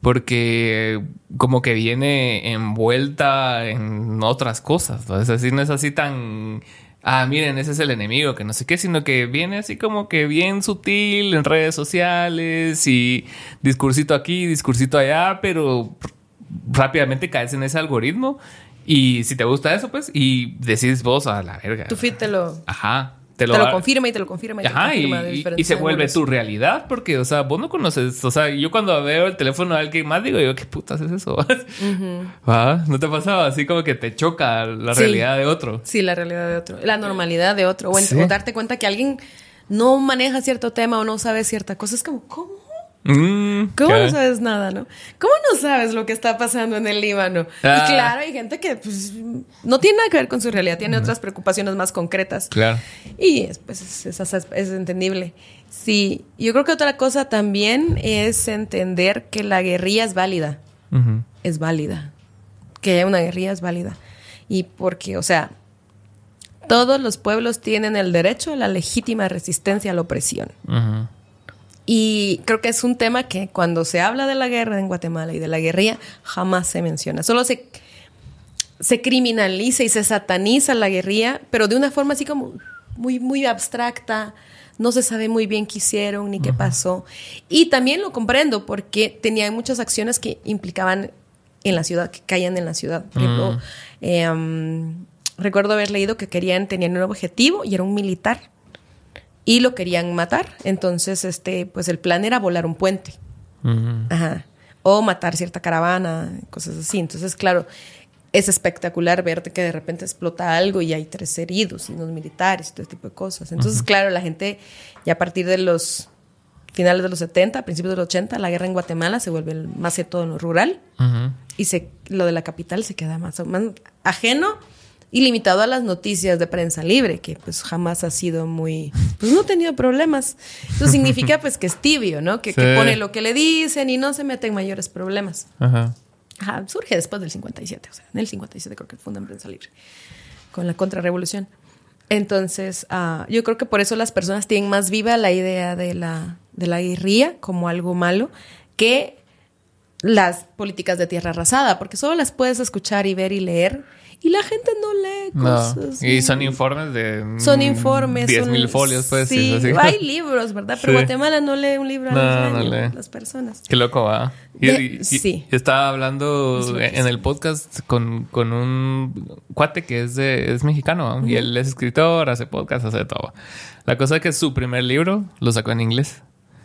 porque como que viene envuelta en otras cosas, ¿no? Es así, no es así tan... Ah, miren, ese es el enemigo, que no sé qué, sino que viene así como que bien sutil en redes sociales y discursito aquí, discursito allá, pero rápidamente caes en ese algoritmo y si te gusta eso, pues, y decís vos a la verga. Tu feed te lo... Ajá. Te lo, te lo confirma y te lo confirma y Ajá, te lo confirma. Y, y, y se vuelve tu realidad porque, o sea, vos no conoces... O sea, yo cuando veo el teléfono de alguien más digo, yo, ¿qué putas es eso? Uh-huh. ¿Ah? ¿No te ha pasado? Así como que te choca la sí. realidad de otro. Sí, la realidad de otro. La normalidad de otro. O, en, sí. o darte cuenta que alguien no maneja cierto tema o no sabe cierta cosa. Es como, ¿cómo? Mm, ¿Cómo ¿qué? No sabes nada, no? ¿Cómo no sabes lo que está pasando en el Líbano? Ah. Y claro, hay gente que pues, no tiene nada que ver con su realidad, tiene mm. otras preocupaciones más concretas. Claro. Y pues, es, es, es entendible. Sí, yo creo que otra cosa también es entender que la guerrilla es válida. Uh-huh. Es válida. Que una guerrilla es válida. Y porque, o sea, todos los pueblos tienen el derecho a la legítima resistencia a la opresión. Uh-huh. Y creo que es un tema que cuando se habla de la guerra en Guatemala y de la guerrilla, jamás se menciona. Solo se, se criminaliza y se sataniza la guerrilla, pero de una forma así como muy, muy abstracta. No se sabe muy bien qué hicieron ni uh-huh. qué pasó. Y también lo comprendo porque tenían muchas acciones que implicaban en la ciudad, que caían en la ciudad. Por ejemplo, uh-huh. eh, um, recuerdo haber leído que querían, tenían un objetivo y era un militar. Y lo querían matar. Entonces, este, pues el plan era volar un puente. Uh-huh. Ajá. O matar cierta caravana, cosas así. Entonces, claro, es espectacular verte que de repente explota algo y hay tres heridos, y unos militares y todo ese tipo de cosas. Entonces, uh-huh. claro, la gente, ya a partir de los finales de los setenta, principios de los ochenta, la guerra en Guatemala se vuelve más que todo en lo rural. Uh-huh. Y se, lo de la capital se queda más, más ajeno y limitado a las noticias de prensa libre, que pues jamás ha sido muy... Pues no ha tenido problemas. Eso significa pues que es tibio, ¿no? Que, sí. que pone lo que le dicen y no se mete en mayores problemas. Ajá. Ajá, surge después del cincuenta y siete. O sea, en el cincuenta y siete creo que fundan Prensa Libre. Con la contrarrevolución. Entonces, uh, yo creo que por eso las personas tienen más viva la idea de la, de la guerrilla como algo malo que las políticas de tierra arrasada, porque solo las puedes escuchar y ver y leer, y la gente no lee cosas. No. Y son informes de... Son informes. diez mil folios, pues. Sí, así. Hay libros, ¿verdad? Pero sí. Guatemala no lee un libro no, al año, no lee. Las personas. Qué loco, va. Y, de, y, sí. y estaba hablando en el podcast con, con un cuate que es, de, es mexicano, uh-huh. y él es escritor, hace podcast, hace todo. La cosa es que su primer libro lo sacó en inglés.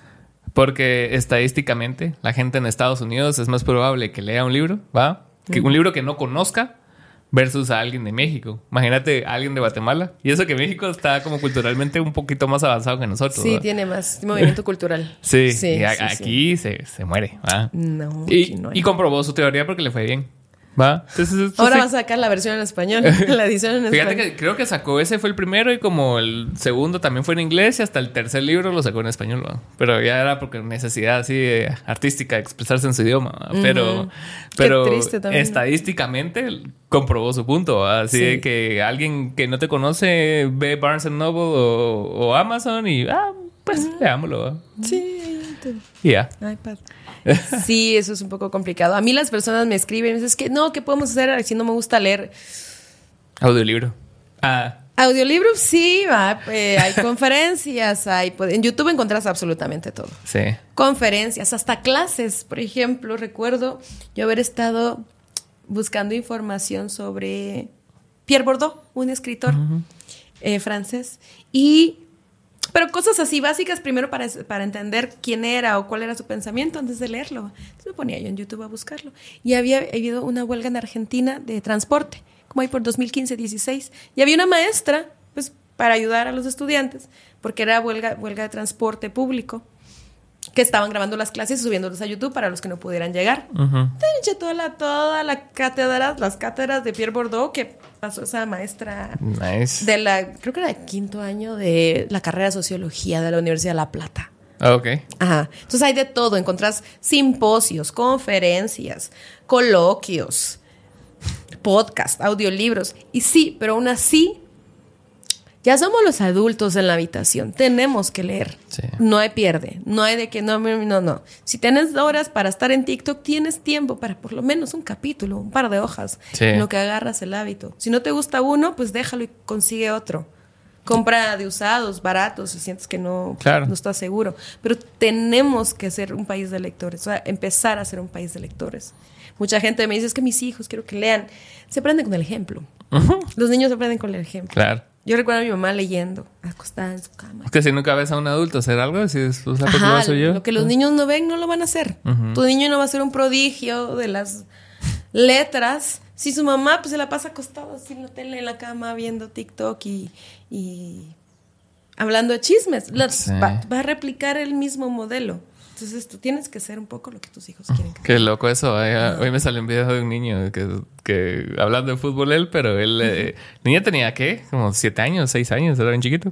Porque estadísticamente la gente en Estados Unidos es más probable que lea un libro, ¿va? Que uh-huh. un libro que no conozca versus a alguien de México. Imagínate a alguien de Guatemala. Y eso que México está como culturalmente un poquito más avanzado que nosotros. Sí, ¿verdad? tiene más movimiento cultural. Sí, sí, y a, sí aquí sí. Se, se muere, ¿va? No, y, aquí no hay. Y comprobó su teoría porque le fue bien. ¿Va? Entonces, ahora sí. va a sacar la versión en español, la edición en Fíjate español. Que creo que sacó ese fue el primero y como el segundo también fue en inglés y hasta el tercer libro lo sacó en español, ¿no? Pero ya era porque necesidad así eh, artística de expresarse en su idioma, ¿no? Pero, uh-huh. pero también, estadísticamente ¿no? comprobó su punto, ¿no? Así sí. de que alguien que no te conoce ve Barnes and Noble o, o Amazon y ah, pues uh-huh. leámoslo, ¿no? Sí. Y ya. iPad. Sí, eso es un poco complicado. A mí las personas me escriben y me dicen, es que no, ¿qué podemos hacer si no me gusta leer? Audiolibro. Ah. Audiolibros, sí, va. Eh, hay conferencias, hay... En YouTube encontrás absolutamente todo. Sí. Conferencias, hasta clases. Por ejemplo, recuerdo yo haber estado buscando información sobre Pierre Bourdieu, un escritor uh-huh. eh, francés. Y... Pero cosas así básicas primero para, para entender quién era o cuál era su pensamiento antes de leerlo. Entonces me ponía yo en YouTube a buscarlo. Y había habido una huelga en Argentina de transporte, como ahí por dos mil quince dieciséis. Y había una maestra, pues, para ayudar a los estudiantes, porque era huelga, huelga de transporte público, que estaban grabando las clases y subiéndolas a YouTube para los que no pudieran llegar. Uh-huh. Entonces, toda la, toda la cátedra, las cátedras de Pierre Bourdieu que pasó esa maestra nice. de la, creo que era de quinto año de la carrera de Sociología de la Universidad de La Plata. Ah, ok. Ajá. Entonces hay de todo. Encontrás simposios, conferencias, coloquios, podcast, audiolibros. Y sí, pero aún así... Ya somos los adultos en la habitación. Tenemos que leer. Sí. No hay pierde. No hay de que no, no, no. Si tienes horas para estar en TikTok, tienes tiempo para por lo menos un capítulo, un par de hojas. Sí. En lo que agarras el hábito. Si no te gusta uno, pues déjalo y consigue otro. Compra de usados, baratos, si sientes que no, claro. no estás seguro. Pero tenemos que ser un país de lectores. O sea, empezar a ser un país de lectores. Mucha gente me dice, es que mis hijos quiero que lean. Se aprenden con el ejemplo. Uh-huh. Los niños aprenden con el ejemplo. Claro. Yo recuerdo a mi mamá leyendo, acostada en su cama. Es que si nunca ves a un adulto hacer algo, si es, o sea, pues Ajá, lo soy yo. Lo que los niños no ven, no lo van a hacer. Uh-huh. Tu niño no va a ser un prodigio de las letras. Si su mamá pues se la pasa acostada así en la tele, en la cama, viendo TikTok y, y hablando de chismes, la, sí. va, va a replicar el mismo modelo. Entonces tú tienes que ser un poco lo que tus hijos quieren. Que Qué loco eso. Ay, no. Hoy me salió un video de un niño que, que hablando de fútbol él, pero él... Uh-huh. Eh, el niño tenía, ¿qué? Como siete años, seis años, era bien chiquito.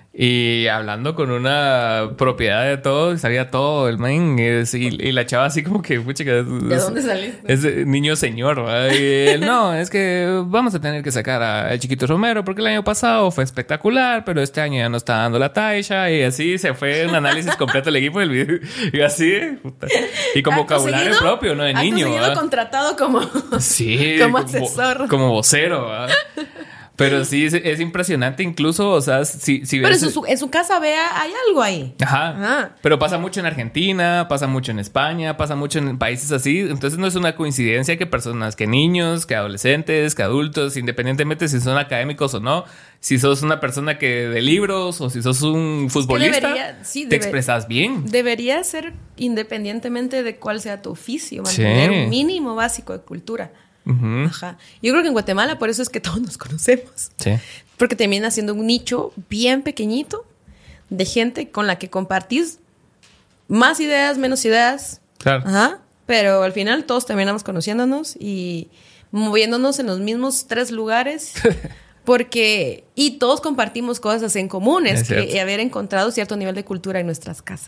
Y hablando con una propiedad de todo, sabía todo el man. Y, y la chava así como que... Pucha, que es, ¿de dónde saliste? Es niño señor, ¿verdad? Y él, no, es que vamos a tener que sacar al chiquito Romero porque el año pasado fue espectacular, pero este año ya no está dando la talla. Y así se fue un análisis completo del equipo del video. Y así, puta. Y con vocabulario propio, ¿no? De niño, ¿verdad? Contratado como... Sí. como asesor. Como, como vocero, ¿verdad? Pero sí, es, es impresionante incluso, o sea, si, si Pero ves... en su, en su casa, vea, hay algo ahí. Ajá. Ajá. Pero pasa mucho en Argentina, pasa mucho en España, pasa mucho en países así. Entonces no es una coincidencia que personas, que niños, que adolescentes, que adultos, independientemente si son académicos o no, si sos una persona que de libros o si sos un futbolista, es que debería, sí, te debe, expresas bien. Debería ser independientemente de cuál sea tu oficio, mantener sí. un mínimo básico de cultura. Uh-huh. Ajá. Yo creo que en Guatemala por eso es que todos nos conocemos. Sí. Porque termina siendo un nicho bien pequeñito de gente con la que compartís más ideas, menos ideas. Claro. Ajá. Pero al final todos terminamos conociéndonos y moviéndonos en los mismos tres lugares. Porque... Y todos compartimos cosas en comunes. Que haber encontrado cierto nivel de cultura en nuestras casas.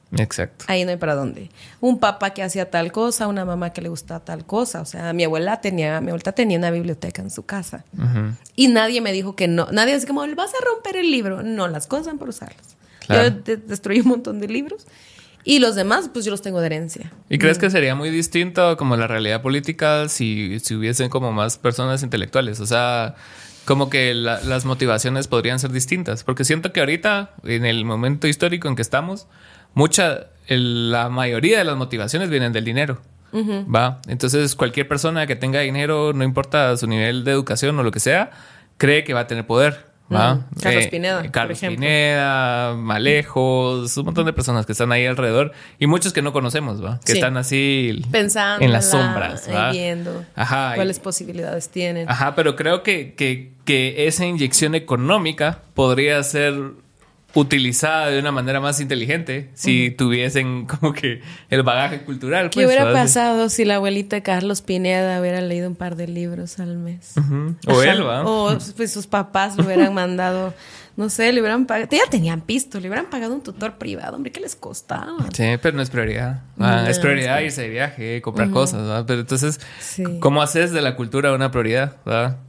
Exacto. Ahí no hay para dónde. Un papá que hacía tal cosa, una mamá que le gustaba tal cosa. O sea, mi abuela tenía, mi abuelita tenía una biblioteca en su casa. Uh-huh. Y nadie me dijo que no. Nadie dice como, ¿vas a romper el libro? No, las cosas son por usarlas. Claro. Yo de- destruí un montón de libros. Y los demás, pues yo los tengo de herencia. ¿Y crees mm. que sería muy distinto como la realidad política si, si hubiesen como más personas intelectuales? O sea, como que la, las motivaciones podrían ser distintas. Porque siento que ahorita, en el momento histórico en que estamos, mucha, el, la mayoría de las motivaciones vienen del dinero. Uh-huh. ¿Va? Entonces, cualquier persona que tenga dinero, no importa su nivel de educación o lo que sea, cree que va a tener poder. ¿Va? Uh-huh. Carlos eh, Pineda. Carlos Pineda, Malejos, un montón de personas que están ahí alrededor y muchos que no conocemos, ¿va? Que sí. están así pensando en las sombras, ¿va? viendo Ajá, cuáles y, posibilidades tienen. Ajá, pero creo que, que, que esa inyección económica podría ser utilizada de una manera más inteligente si uh-huh. tuviesen como que el bagaje cultural. ¿Qué pues, hubiera ¿sabes? pasado si la abuelita de Carlos Pineda hubiera leído un par de libros al mes? Uh-huh. O Ajá. él, ¿va? O pues sus papás le hubieran mandado, no sé, le hubieran pagado. Ya tenían pisto, le hubieran pagado un tutor privado. Hombre, ¿qué les costaba? Sí, pero no es prioridad. Ah, no, es prioridad es que... irse de viaje, comprar uh-huh. cosas, ¿va? Pero entonces, sí. ¿cómo haces de la cultura una prioridad? ¿Va?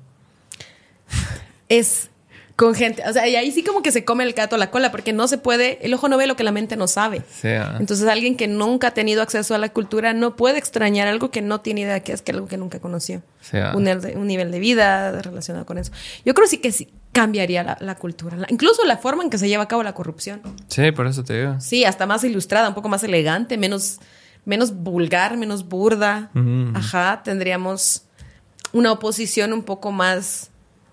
Es... con gente, o sea, y ahí sí como que se come el gato a la cola, porque no se puede, el ojo no ve lo que la mente no sabe. Sí, ah. Entonces alguien que nunca ha tenido acceso a la cultura no puede extrañar algo que no tiene idea que es, que algo que nunca conoció. Sí, ah. un, un nivel de vida relacionado con eso. Yo creo sí que sí cambiaría la, la cultura, la, incluso la forma en que se lleva a cabo la corrupción. Sí, por eso te digo. Sí, hasta más ilustrada, un poco más elegante, menos, menos vulgar, menos burda. Uh-huh. Ajá, tendríamos una oposición un poco más...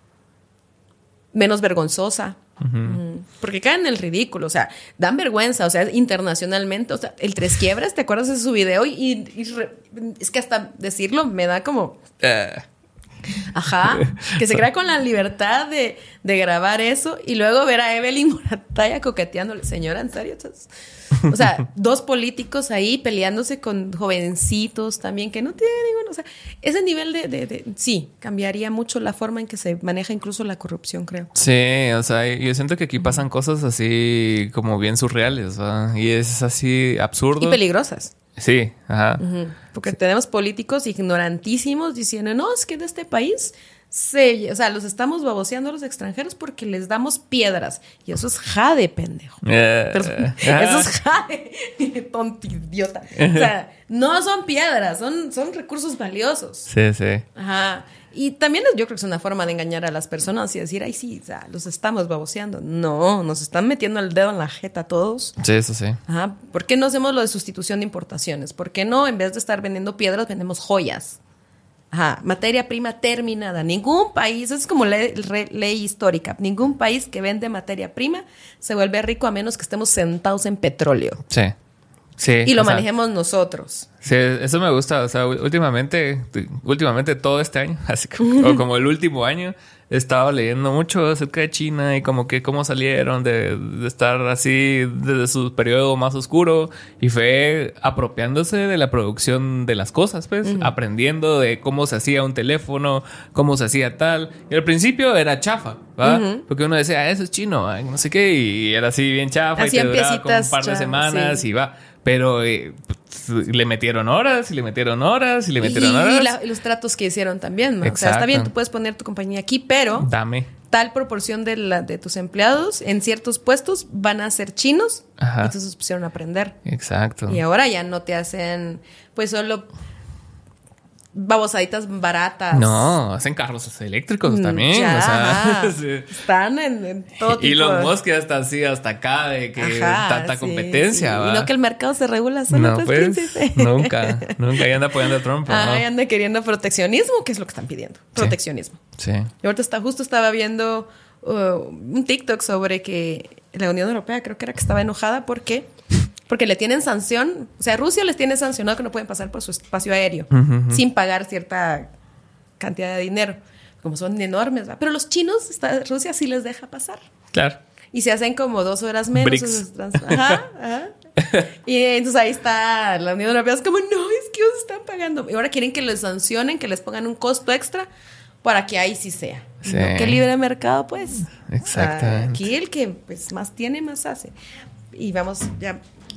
menos vergonzosa. Uh-huh. Porque caen en el ridículo. O sea, dan vergüenza. O sea, internacionalmente. O sea, el Tres Quiebras, ¿te acuerdas de su video? Y, y re, es que hasta decirlo me da como... Uh. Ajá. Que se crea con la libertad de, de grabar eso y luego ver a Evelyn Morataya coqueteándole. Señora, ¿en serio? Entonces, o sea, dos políticos ahí peleándose con jovencitos también que no tienen ninguno. O sea, ese nivel de, de, de... Sí, cambiaría mucho la forma en que se maneja incluso la corrupción, creo. Sí, o sea, yo siento que aquí pasan cosas así como bien surreales, ¿verdad? Y es así absurdo. Y peligrosas. Sí, ajá. Uh-huh. Porque sí. tenemos políticos ignorantísimos diciendo, no, es que de este país... Se, o sea, los estamos baboseando a los extranjeros porque les damos piedras. Y eso es jade, pendejo. Uh, Perdón, uh, eso es jade. Tonto idiota. O sea, no son piedras, son, son recursos valiosos. Sí, sí. Ajá. Y también yo creo que es una forma de engañar a las personas y decir, ay, sí, o sea, los estamos baboseando. No, nos están metiendo el dedo en la jeta todos. Sí, eso sí. Ajá. ¿Por qué no hacemos lo de sustitución de importaciones? ¿Por qué no, en vez de estar vendiendo piedras, vendemos joyas? Ajá, materia prima terminada. Ningún país, eso es como ley, ley histórica, ningún país que vende materia prima se vuelve rico a menos que estemos sentados en petróleo. Sí, sí. Y lo manejemos sea, nosotros. Sí, eso me gusta. O sea, últimamente, últimamente todo este año, así como, o como el último año, he estado leyendo mucho acerca de China y como que cómo salieron de, de estar así desde su periodo más oscuro y fue apropiándose de la producción de las cosas, pues, uh-huh. aprendiendo de cómo se hacía un teléfono, cómo se hacía tal. Y al principio era chafa, ¿va? Uh-huh. Porque uno decía, ah, eso es chino, ay, no sé qué, y era así bien chafa. Hacían y te duraba como un par de chafa, semanas sí. y va. Pero eh, le metieron horas y le metieron horas y le metieron y, horas. Y, la, y los tratos que hicieron también, ¿no? O sea, está bien, tú puedes poner tu compañía aquí, pero... Dame. Tal proporción de, la, de tus empleados en ciertos puestos van a ser chinos. Ajá. Entonces se pusieron a aprender. Exacto. Y ahora ya no te hacen, pues solo... babosaditas baratas. No, hacen carros eléctricos también. Ya, o sea, sí. Están en, en todo tipo. Y los Musk hasta así, hasta acá, de que ajá, tanta sí, competencia. Sí. ¿Va? Y no que el mercado se regula solo, no, pues, pues príncipe. Nunca, nunca. Y anda apoyando a Trump. Ah, ¿no? y anda queriendo proteccionismo, que es lo que están pidiendo. Proteccionismo. Sí. Y ahorita está, justo estaba viendo uh, un TikTok sobre que la Unión Europea, creo que era que estaba enojada porque... Porque le tienen sanción, o sea, Rusia les tiene sancionado que no pueden pasar por su espacio aéreo uh-huh. sin pagar cierta cantidad de dinero, como son enormes, ¿va? Pero los chinos, está, Rusia sí les deja pasar. Claro. Y se hacen como dos horas menos. Bricks. Trans- ajá, ajá. Y entonces ahí está la Unión Europea, es como, no, es que ellos están pagando. Y ahora quieren que les sancionen, que les pongan un costo extra para que ahí sí sea. Sí. ¿No? Que libre mercado, pues. Exactamente. Aquí el que pues más tiene, más hace. Y vamos ya...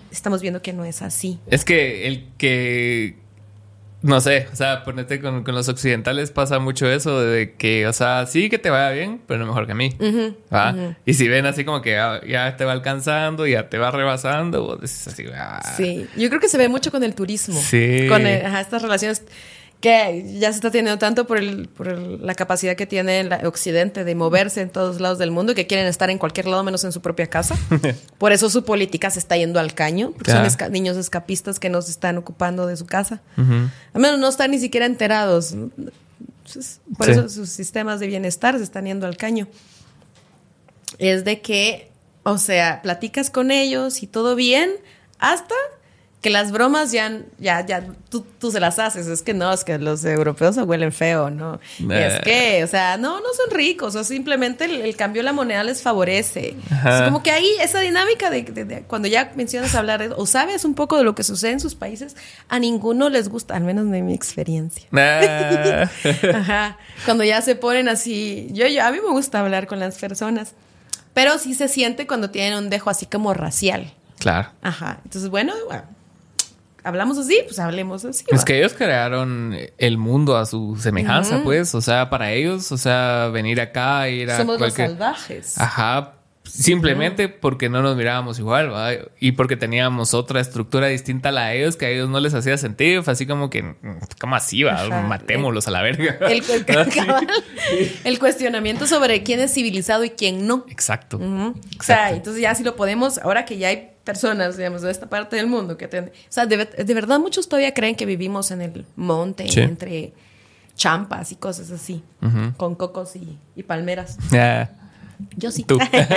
estamos viendo que no es así. Es que el que... No sé, o sea, ponete con, con los occidentales pasa mucho eso de que, o sea, sí que te vaya bien, pero no mejor que a mí. Uh-huh, ¿va? Uh-huh. Y si ven así como que ya, ya te va alcanzando, ya te va rebasando, vos decís así, ah. Sí, yo creo que se ve mucho con el turismo. Sí. Con el, ajá, estas relaciones que ya se está teniendo tanto por, el, por el, la capacidad que tiene el occidente de moverse en todos lados del mundo, que quieren estar en cualquier lado menos en su propia casa. Por eso su política se está yendo al caño, porque yeah. son esca- niños escapistas que no se están ocupando de su casa. Uh-huh. Al menos no están ni siquiera enterados. Entonces, por sí. eso sus sistemas de bienestar se están yendo al caño. Es de que, o sea, platicas con ellos y todo bien, hasta... que las bromas ya, ya, ya, tú, tú se las haces. Es que no, es que los europeos se huelen feo, ¿no? Eh. Es que, o sea, no, no son ricos. O simplemente el, el cambio de la moneda les favorece. Ajá. Es como que ahí, esa dinámica de, de, de cuando ya mencionas hablar o sabes un poco de lo que sucede en sus países, a ninguno les gusta, al menos de mi experiencia. Ah. Ajá. Cuando ya se ponen así, yo, yo, a mí me gusta hablar con las personas, pero sí se siente cuando tienen un dejo así como racial. Claro. Ajá. Entonces, bueno, bueno. Hablamos así, pues hablemos así. Es ¿va? Que ellos crearon el mundo a su semejanza, uh-huh. pues. O sea, para ellos, o sea, venir acá, ir a Somos cualquier... los salvajes. Ajá. Simplemente uh-huh. porque no nos mirábamos igual, ¿va? Y porque teníamos otra estructura distinta a la de ellos, que a ellos no les hacía sentido. Fue así como que, ¿cómo así, va? Ajá. Matémoslos a la verga. El, el, cabal, el cuestionamiento sobre quién es civilizado y quién no. Exacto. Uh-huh. Exacto. O sea, entonces ya si lo podemos, ahora que ya hay personas, digamos, de esta parte del mundo que tienen, o sea, de, de verdad muchos todavía creen que vivimos en el monte, sí. entre champas y cosas así, uh-huh. con cocos y, y palmeras. Yeah. Yo sí.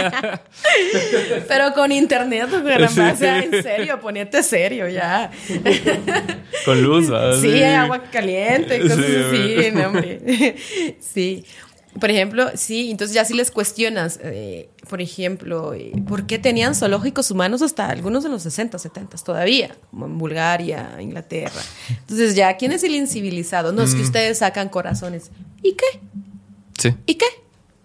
Pero con internet, pero sí. O sea, en serio, ponete serio ya. Con luz, ¿verdad? Sí, sí, agua caliente, cosas sí, así, no, hombre. Sí. Por ejemplo, sí, entonces ya sí les cuestionas, eh, por ejemplo, eh, ¿por qué tenían zoológicos humanos hasta algunos de los sesenta, setenta todavía? Como en Bulgaria, Inglaterra. Entonces ya, ¿quién es el incivilizado? No, mm. es que ustedes sacan corazones. ¿Y qué? Sí. ¿Y qué?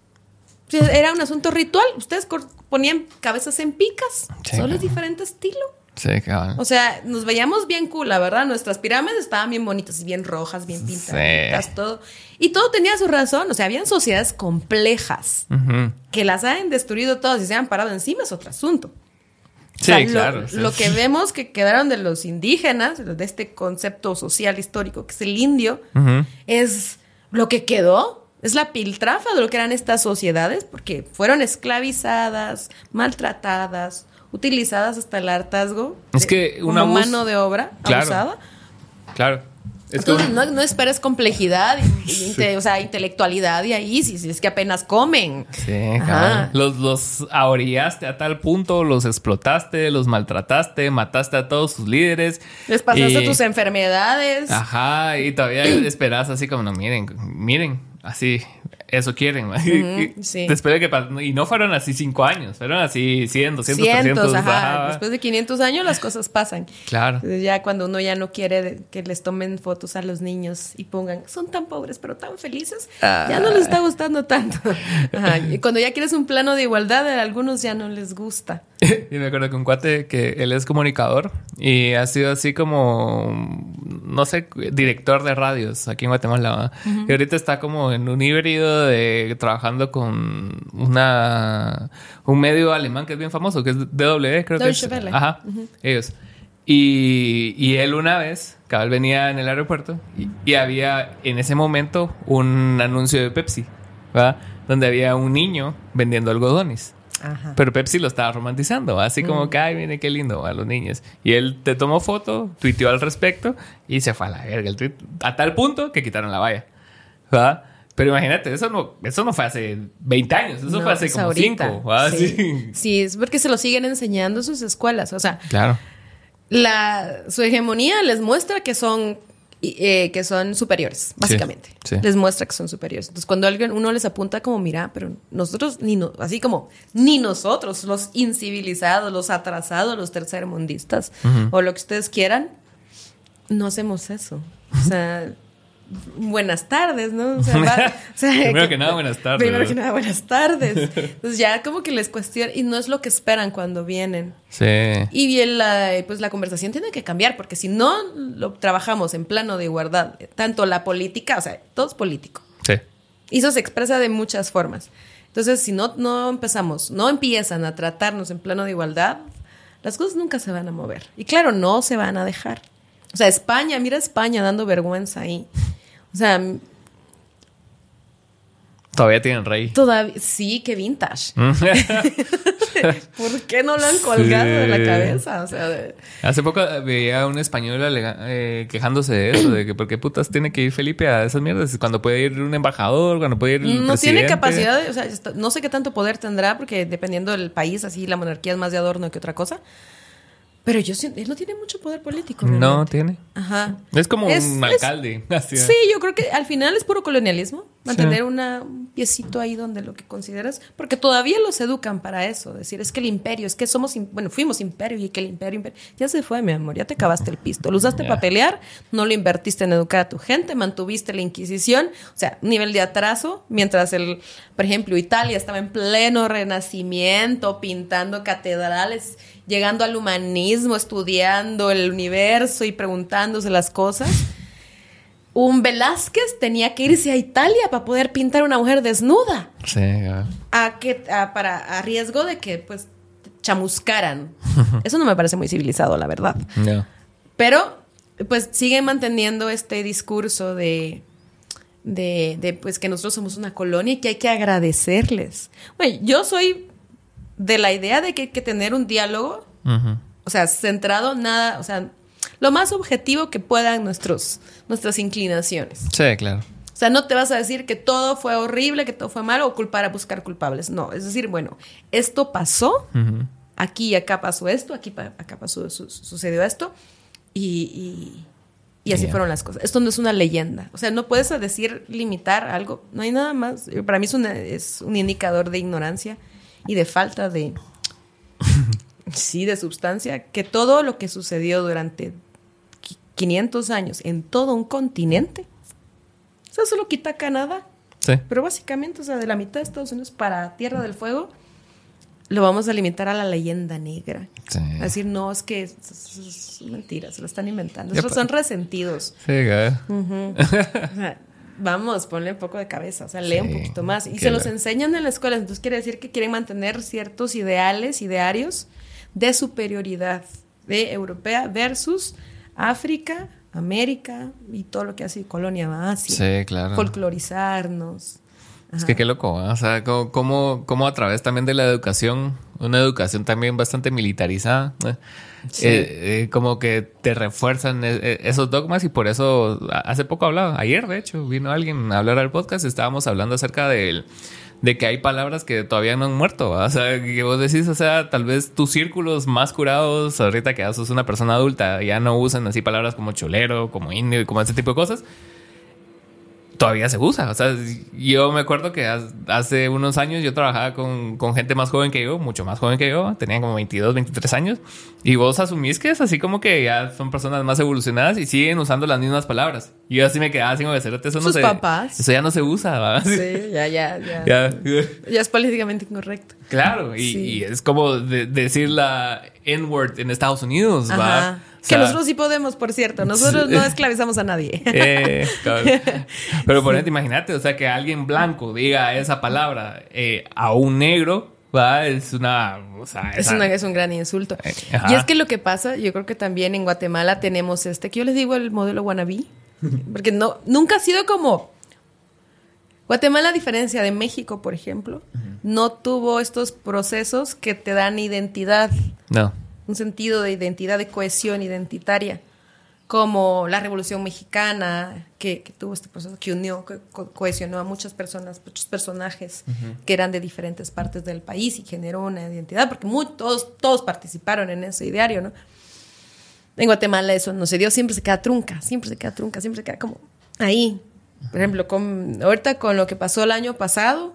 Era un asunto ritual. Ustedes ponían cabezas en picas. Sí, solo es diferente estilo. Sí, cabrón. O sea, nos veíamos bien cool, la verdad. Nuestras pirámides estaban bien bonitas, bien rojas, bien pintaditas, sí. todo. Y todo tenía su razón. O sea, habían sociedades complejas uh-huh. que las han destruido todas y se han parado encima, es otro asunto. O sea, sí, lo, claro. Sí. Lo que vemos que quedaron de los indígenas, de este concepto social histórico que es el indio, uh-huh. es lo que quedó. Es la piltrafa de lo que eran estas sociedades, porque fueron esclavizadas, maltratadas, utilizadas hasta el hartazgo. Es que una como bus... mano de obra claro, abusada. Claro. Es Entonces, que... no, no esperes complejidad, y, y, sí. o sea, intelectualidad de ahí, si, si es que apenas comen. Sí, claro. Los, los ahorillaste a tal punto, los explotaste, los maltrataste, mataste a todos sus líderes. Les pasaste y... tus enfermedades. Ajá, y todavía esperas así como, no, miren, miren, así... Eso quieren, uh-huh, sí. Después de que y no fueron así cinco años, fueron así cien, doscientos, trescientos. Ajá. Después de quinientos años las cosas pasan. Claro. Entonces ya cuando uno ya no quiere que les tomen fotos a los niños y pongan, son tan pobres pero tan felices, ah. ya no les está gustando tanto. Ajá. Y cuando ya quieres un plano de igualdad, a algunos ya no les gusta. Y me acuerdo que un cuate que él es comunicador y ha sido así como, no sé, director de radios aquí en Guatemala. Uh-huh. Y ahorita está como en un híbrido de trabajando con una un medio alemán que es bien famoso, que es D W, creo que es. Welle. Ajá, uh-huh. ellos. Y, y él una vez, cabal, venía en el aeropuerto y, y había en ese momento un anuncio de Pepsi, ¿verdad? Donde había un niño vendiendo algodones. Ajá. Pero Pepsi lo estaba romantizando, así como mm. que, ay, mire qué lindo a los niños. Y él te tomó foto, tuiteó al respecto y se fue a la verga el tweet, a tal punto que quitaron la valla, ¿verdad? Pero imagínate, eso no, eso no fue hace veinte años, eso no, fue hace como cinco. Sí. Sí. sí, es porque se lo siguen enseñando en sus escuelas. O sea, claro. la, su hegemonía les muestra que son, eh, que son superiores, básicamente. Sí, sí. Les muestra que son superiores. Entonces, cuando alguien, uno les apunta como, mira, pero nosotros, ni no, así como, ni nosotros, los incivilizados, los atrasados, los tercermundistas, uh-huh. o lo que ustedes quieran, no hacemos eso. O sea... buenas tardes, ¿no? O sea, va, o sea, primero que, que nada, buenas tardes. Primero ¿verdad? que nada, buenas tardes. Entonces ya como que les cuestionan y no es lo que esperan cuando vienen. Sí. Y bien, la, pues la conversación tiene que cambiar porque si no lo trabajamos en plano de igualdad, tanto la política, o sea, todo es político. Sí. Y eso se expresa de muchas formas. Entonces, si no, no empezamos, no empiezan a tratarnos en plano de igualdad, las cosas nunca se van a mover. Y claro, no se van a dejar. O sea, España, mira España dando vergüenza ahí. O sea, Todavía tienen rey. todavía, sí, qué vintage. ¿Por qué no lo han colgado Sí. de la cabeza? O sea, de... Hace poco veía a un español alega- eh, quejándose de eso, de que por qué putas tiene que ir Felipe a esas mierdas cuando puede ir un embajador, cuando puede ir el no presidente. tiene capacidad, de, o sea, está- no sé qué tanto poder tendrá, porque dependiendo del país, así la monarquía es más de adorno que otra cosa. Pero yo siento, él no tiene mucho poder político. No realmente. tiene. Ajá. Es como Es- un es- alcalde. Así, Sí, yo creo que al final es puro colonialismo. Mantener Sí. una, un piecito ahí donde lo que consideras. Porque todavía los educan para eso. Decir, es que el imperio, es que somos, im- bueno, fuimos imperio y que el imperio, imperio. Ya se fue, mi amor, ya te acabaste el pisto. Lo usaste Ya. para pelear, no lo invertiste en educar a tu gente, mantuviste la Inquisición. O sea, un nivel de atraso. Mientras, el, por ejemplo, Italia estaba en pleno renacimiento, pintando catedrales, llegando al humanismo, estudiando el universo y preguntándose las cosas. Un Velázquez tenía que irse a Italia para poder pintar una mujer desnuda. Sí, ya. A que, a, para, a riesgo de que, pues, chamuscaran. Eso no me parece muy civilizado, la verdad. No. Pero, pues, siguen manteniendo este discurso de, de, de, pues, que nosotros somos una colonia y que hay que agradecerles. Bueno, yo soy de la idea de que hay que tener un diálogo, Ujú. o sea, centrado, nada, o sea, lo más objetivo que puedan nuestros, nuestras inclinaciones. Sí, claro. O sea, no te vas a decir que todo fue horrible, que todo fue malo o culpar a buscar culpables. No, es decir, bueno, esto pasó, Ujú. aquí y acá pasó esto, aquí pa- acá pasó, su- sucedió esto y, y, y así Ya. fueron las cosas. Esto no es una leyenda. O sea, no puedes decir, limitar algo. No hay nada más. Para mí es, una- es un indicador de ignorancia y de falta de... sí, de sustancia. Que todo lo que sucedió durante qui- quinientos años en todo un continente, o sea, solo quita Canadá. Sí. Pero básicamente, o sea, de la mitad de Estados Unidos para Tierra del Fuego, lo vamos a limitar a la leyenda negra. Sí. A decir, no, es que es, es- es mentira, se lo están inventando. Ya Estos pa- son resentidos. Sí, ya. Ujú. O sea, vamos, ponle un poco de cabeza, o sea, lee Sí, un poquito más. Y que se los la- enseñan en la escuela, entonces quiere decir que quieren mantener ciertos ideales, idearios de superioridad de europea versus África, América y todo lo que hace colonia va Asia. Sí, claro. Folclorizarnos. Es Ajá. que qué loco, ¿eh? O sea, como, como, como a través también de la educación, una educación también bastante militarizada, ¿eh? Sí. Eh, eh, como que te refuerzan eh, eh, esos dogmas y por eso a- hace poco hablaba, ayer de hecho, vino alguien a hablar al podcast, estábamos hablando acerca del, de que hay palabras que todavía no han muerto, ¿va? O sea, que vos decís, o sea, tal vez tus círculos más curados, ahorita que ya sos una persona adulta, ya no usan así palabras como cholero, como indio y como ese tipo de cosas. Todavía se usa. O sea, yo me acuerdo que hace unos años yo trabajaba con, con gente más joven que yo, mucho más joven que yo, tenían como veintidós, veintitrés años, y vos asumís que es así como que ya son personas más evolucionadas y siguen usando las mismas palabras. Y yo así me quedaba así como de cerote, eso no Sus se... papás. Eso ya no se usa, ¿verdad? Sí, ya, ya, ya. Ya. Ya es políticamente incorrecto. Claro, y, Sí. y es como de- decir la N-word en Estados Unidos, ¿va? Ajá. O sea, que nosotros sí podemos, por cierto. Nosotros Sí. no esclavizamos a nadie. Eh, cabrón. Pero por ejemplo, imagínate, o sea, que alguien blanco diga esa palabra eh, a un negro, ¿va? Es una... O sea, Es, esa- una- es un gran insulto. Eh, ajá. Y es que lo que pasa, yo creo que también en Guatemala tenemos este, que yo les digo el modelo wannabe, porque no, nunca ha sido como... Guatemala, a diferencia de México, por ejemplo, no tuvo estos procesos que te dan identidad, No. un sentido de identidad, de cohesión identitaria, como la Revolución Mexicana, que, que tuvo este proceso, que unió, que co- cohesionó a muchas personas, muchos personajes que eran de diferentes partes del país y generó una identidad, porque muy, todos, todos participaron en ese ideario, ¿no? En Guatemala eso no se dio, siempre se queda trunca, siempre se queda trunca, siempre se queda como ahí. Por ejemplo, con, ahorita con lo que pasó el año pasado,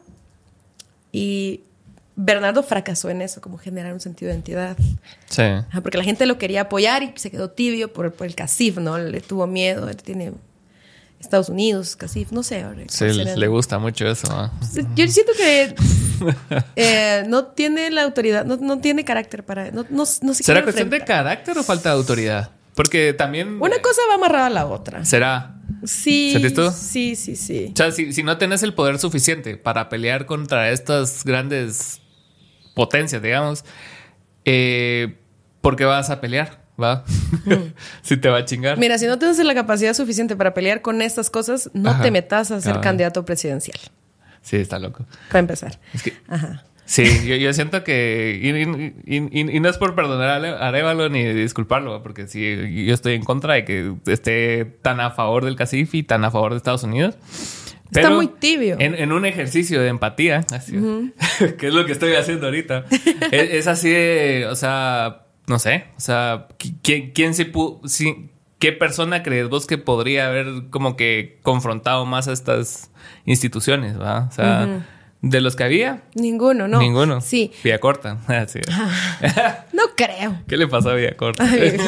y Bernardo fracasó en eso, como generar un sentido de identidad. Sí. Ajá, porque la gente lo quería apoyar y se quedó tibio por, por el CACIF, ¿no? Le tuvo miedo, él tiene Estados Unidos, casi, no sé. Ahora, sí, le, le gusta mucho eso. ¿eh? Yo siento que eh, no tiene la autoridad, no, no tiene carácter para... No, no, no se ¿Será cuestión de carácter o falta de autoridad? Porque también... Una cosa va amarrada a la otra. ¿Será? Sí. ¿Sentís tú? Sí, sí, sí. O sea, si, si no tenés el poder suficiente para pelear contra estas grandes potencias, digamos, eh, ¿por qué vas a pelear? ¿Va? Mm. Si te va a chingar. Mira, si no tienes la capacidad suficiente para pelear con estas cosas, no Ajá. te metas a ser ah. candidato presidencial. Sí, está loco. Para empezar. Es que, Ajá. Sí, yo, yo siento que... Y, y, y, y no es por perdonar a Arévalo ni disculparlo, porque sí, yo estoy en contra de que esté tan a favor del CACIF y tan a favor de Estados Unidos. Pero está muy tibio. En, en un ejercicio de empatía, así, uh-huh. que es lo que estoy haciendo ahorita, es, es así de... O sea... No sé, o sea, ¿quién, quién se pudo, si, qué persona crees vos que podría haber como que confrontado más a estas instituciones, ¿va? O sea, uh-huh. de los que había. Ninguno, ¿no? Ninguno. Sí. Villacorta. Sí. No creo. ¿Qué le pasó a Villacorta?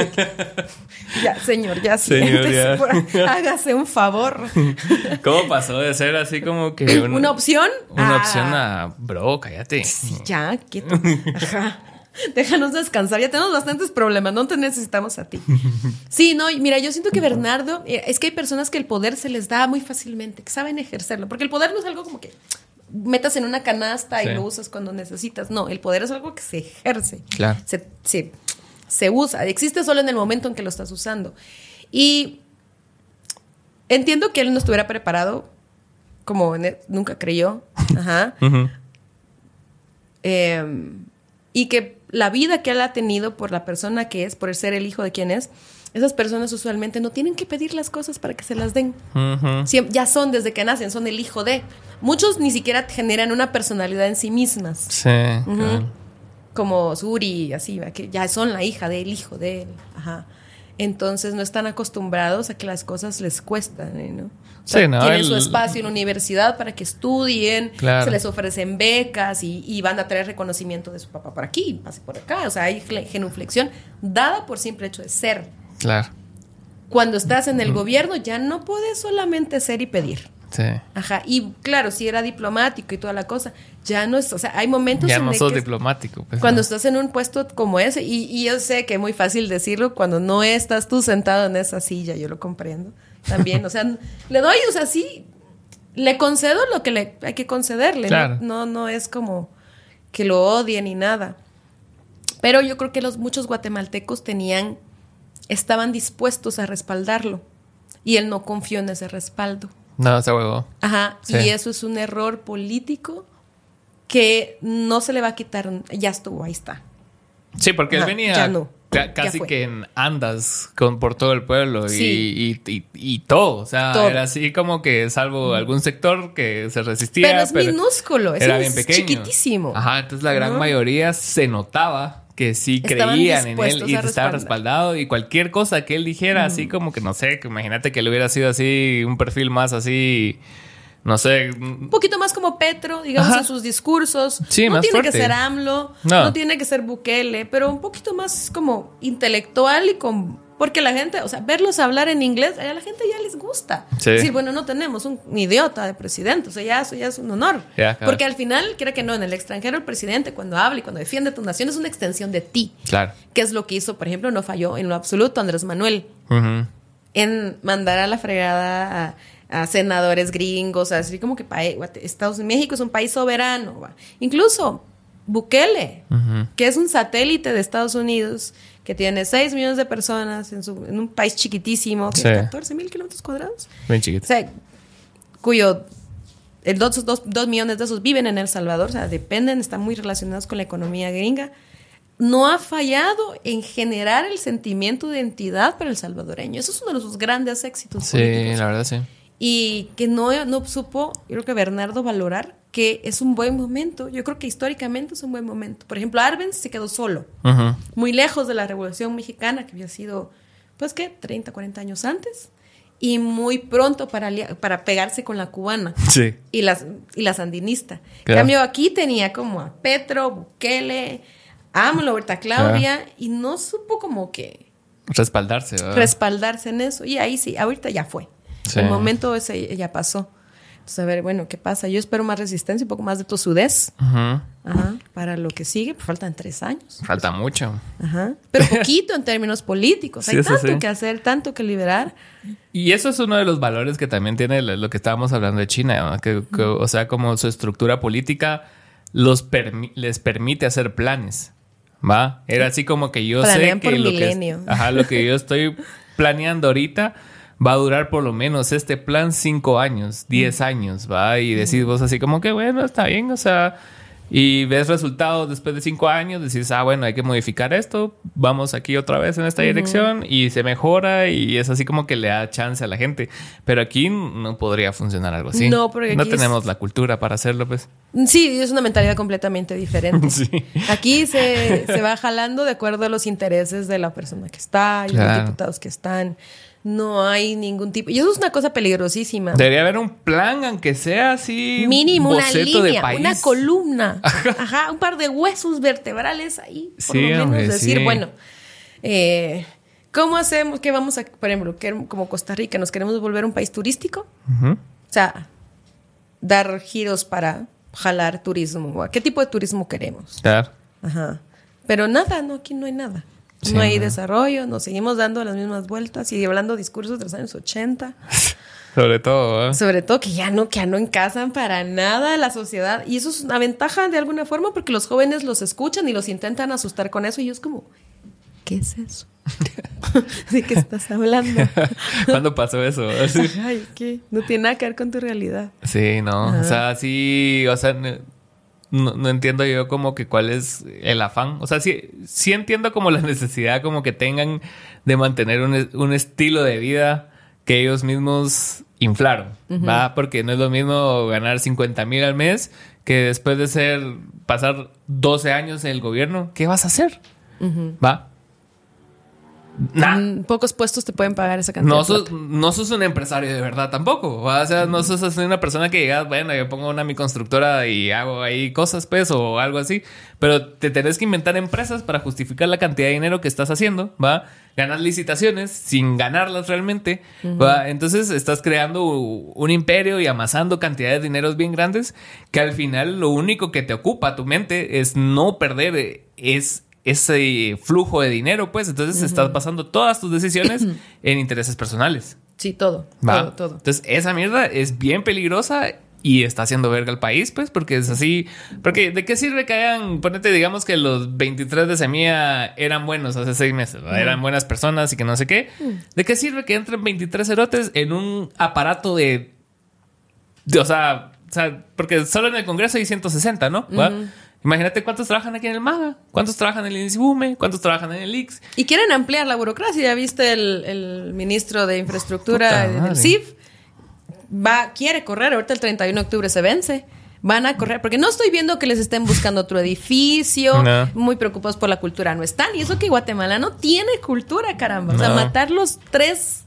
Ya, señor, ya señor, ya. Por, hágase un favor. ¿Cómo pasó de ser así como que... ¿Una, ¿Una opción? Una ah. opción a... Bro, cállate. Sí, ya, quieto. Ajá. Déjanos descansar, ya tenemos bastantes problemas, no te necesitamos a ti. Sí, no, mira, yo siento que Bernardo, es que hay personas que el poder se les da muy fácilmente, que saben ejercerlo, porque el poder no es algo como que metas en una canasta sí. y lo usas cuando necesitas, no, el poder es algo que se ejerce, claro. se, se, se usa, existe solo en el momento en que lo estás usando. Y entiendo que él no estuviera preparado, como él nunca creyó, ajá, uh-huh. eh, y que la vida que él ha tenido por la persona que es, por ser el hijo de quien es, esas personas usualmente no tienen que pedir las cosas para que se las den. Uh-huh. Sie- ya son desde que nacen, son el hijo de. Muchos ni siquiera generan una personalidad en sí mismas. Sí. Uh-huh. Claro. Como Suri, así, que ya son la hija del hijo de él. Ajá. Entonces no están acostumbrados a que las cosas les cuestan, ¿eh? ¿no? O sea, sí, no, tienen el... su espacio en la universidad para que estudien, claro. se les ofrecen becas y, y van a traer reconocimiento de su papá por aquí, pase por acá. O sea, hay genuflexión dada por simple hecho de ser. Claro. Cuando estás en el mm. gobierno ya no puedes solamente ser y pedir. Sí. Ajá. Y claro, si era diplomático y toda la cosa, ya no es, o sea, hay momentos ya en no el sos que diplomático. Pues, cuando no. estás en un puesto como ese, y, y yo sé que es muy fácil decirlo cuando no estás tú sentado en esa silla, yo lo comprendo también, o sea, le doy, o sea, sí, le concedo lo que le hay que concederle, claro. no, no, no es como que lo odie ni nada, pero yo creo que los muchos guatemaltecos tenían, estaban dispuestos a respaldarlo, y él no confió en ese respaldo. No, se huevó. Ajá, sí. Y eso es un error político que no se le va a quitar. Ya estuvo, ahí está. Sí, porque Ajá, él venía ya no, ca- casi ya que en andas con, por todo el pueblo sí. y, y, y, y todo. O sea, todo. Era así como que salvo mm. algún sector que se resistía. Pero es pero minúsculo, era es bien pequeño. Chiquitísimo. Ajá, entonces la gran uh-huh. mayoría se notaba que sí Estaban creían en él y estaba estaba respaldado, y cualquier cosa que él dijera, mm. así como que no sé, que imagínate que él hubiera sido así, un perfil más así, no sé. Un poquito más como Petro, digamos, Ajá. en sus discursos. Sí, no más tiene fuerte. que ser AMLO, no. no tiene que ser Bukele, pero un poquito más como intelectual y con... Porque la gente, o sea, verlos hablar en inglés, a la gente ya les gusta. Sí. Es decir, bueno, no tenemos un idiota de presidente, o sea, ya eso ya es un honor. Yeah, claro. Porque al final, quiera que no, en el extranjero el presidente cuando habla y cuando defiende tu nación es una extensión de ti. Claro. Que es lo que hizo, por ejemplo, no falló en lo absoluto Andrés Manuel. Uh-huh. En mandar a la fregada a, a senadores gringos, así como que pa- Estados Unidos, México es un país soberano. ¿va? Incluso Bukele, uh-huh. que es un satélite de Estados Unidos, que tiene seis millones de personas en, su, en un país chiquitísimo, que sí. es catorce mil kilómetros cuadrados. Bien chiquito. O sea, cuyo el dos, dos, dos millones de esos viven en El Salvador, o sea, dependen, están muy relacionados con la economía gringa. No ha fallado en generar el sentimiento de identidad para el salvadoreño. Eso es uno de sus grandes éxitos sí, políticos. La verdad, sí. Y que no, no supo, yo creo que Bernardo, valorar que es un buen momento. Yo creo que históricamente es un buen momento. Por ejemplo, Arbenz se quedó solo, uh-huh. muy lejos de la Revolución Mexicana, que había sido, pues, ¿qué? treinta, cuarenta años antes. Y muy pronto para, para pegarse con la cubana. Sí. Y la, y la sandinista. En claro. cambio, aquí tenía como a Petro, Bukele, AMLO, Berta Claudia, claro. y no supo como que... Respaldarse, ¿verdad? Respaldarse en eso. Y ahí sí, ahorita ya fue. Sí. El momento ese ya pasó. Entonces, a ver, bueno, ¿qué pasa? Yo espero más resistencia, un poco más de tosudez. Uh-huh. Ajá. Para lo que sigue, pues faltan tres años. Falta mucho. Ajá. Pero poquito en términos políticos. Hay sí, tanto sí. que hacer, tanto que liberar. Y eso es uno de los valores que también tiene lo que estábamos hablando de China, ¿no? que, que, uh-huh. O sea, como su estructura política los permi- les permite hacer planes, ¿va? Era así como que yo Planean sé que lo, que es, ajá, lo que yo estoy planeando ahorita va a durar por lo menos este plan cinco años, diez años, ¿va? Y decís vos así como que, bueno, está bien, o sea... Y ves resultados después de cinco años, decís, ah, bueno, hay que modificar esto, vamos aquí otra vez en esta uh-huh. dirección y se mejora y es así como que le da chance a la gente. Pero aquí no podría funcionar algo así. No, porque aquí no tenemos es... la cultura para hacerlo, pues. Sí, es una mentalidad completamente diferente. Sí. Aquí se, se va jalando de acuerdo a los intereses de la persona que está y claro. los diputados que están. No hay ningún tipo... Y eso es una cosa peligrosísima. Debería haber un plan, aunque sea así... Mínimo, una línea, una columna. Ajá. Ajá, un par de huesos vertebrales ahí. Por sí, lo menos hombre, decir, sí. bueno... Eh, ¿Cómo hacemos? ¿Qué vamos a... Por ejemplo, como Costa Rica, ¿nos queremos volver un país turístico? Uh-huh. O sea, dar giros para jalar turismo. ¿Qué tipo de turismo queremos? Claro. Ajá. Pero nada, no, aquí no hay nada. Sí, no hay no. desarrollo, nos seguimos dando las mismas vueltas y hablando discursos de los años ochenta. Sobre todo, ¿eh? Sobre todo que ya no, que ya no encasan para nada la sociedad. Y eso es una ventaja de alguna forma porque los jóvenes los escuchan y los intentan asustar con eso. Y yo es como, ¿qué es eso? ¿De qué estás hablando? ¿Cuándo pasó eso? Ay, ¿qué? No tiene nada que ver con tu realidad. Sí, no. Ajá. O sea, sí, o sea... No, no entiendo yo como que cuál es el afán. O sea, sí, sí entiendo como la necesidad como que tengan de mantener un, un estilo de vida que ellos mismos inflaron, uh-huh. ¿va? Porque no es lo mismo ganar cincuenta mil al mes que después de ser pasar doce años en el gobierno, ¿qué vas a hacer? Uh-huh. ¿Va? Nah. En pocos puestos te pueden pagar esa cantidad. No sos, no sos un empresario de verdad tampoco. O sea, no sos una persona que digas, bueno, yo pongo una mi constructora y hago ahí cosas, pues, o algo así. Pero te tenés que inventar empresas para justificar la cantidad de dinero que estás haciendo, ¿va? Ganas licitaciones sin ganarlas realmente, uh-huh. ¿va? Entonces estás creando un imperio y amasando cantidades de dineros bien grandes que al final lo único que te ocupa tu mente es no perder, es... ese flujo de dinero, pues. Entonces uh-huh. estás basando todas tus decisiones en intereses personales. Sí, todo, ¿va? todo, todo. Entonces esa mierda es bien peligrosa y está haciendo verga al país, pues, porque es así. Porque ¿de qué sirve que hayan, ponete, digamos que los veintitrés de Semilla eran buenos hace seis meses, ¿va? Uh-huh. Eran buenas personas y que no sé qué? Uh-huh. ¿De qué sirve que entren veintitrés cerotes en un aparato de... de o, sea, o sea, porque solo en el Congreso hay ciento sesenta, ¿no? ¿va? Uh-huh. Imagínate cuántos trabajan aquí en el MAGA, cuántos trabajan en el INSIBUME, cuántos trabajan en el I X. Y quieren ampliar la burocracia. Ya viste el, el ministro de Infraestructura del C I F. Va, quiere correr. Ahorita el treinta y uno de octubre se vence. Van a correr. Porque no estoy viendo que les estén buscando otro edificio. No. Muy preocupados por la cultura. No están. Y eso que Guatemala no tiene cultura, caramba. No. O sea, matar los tres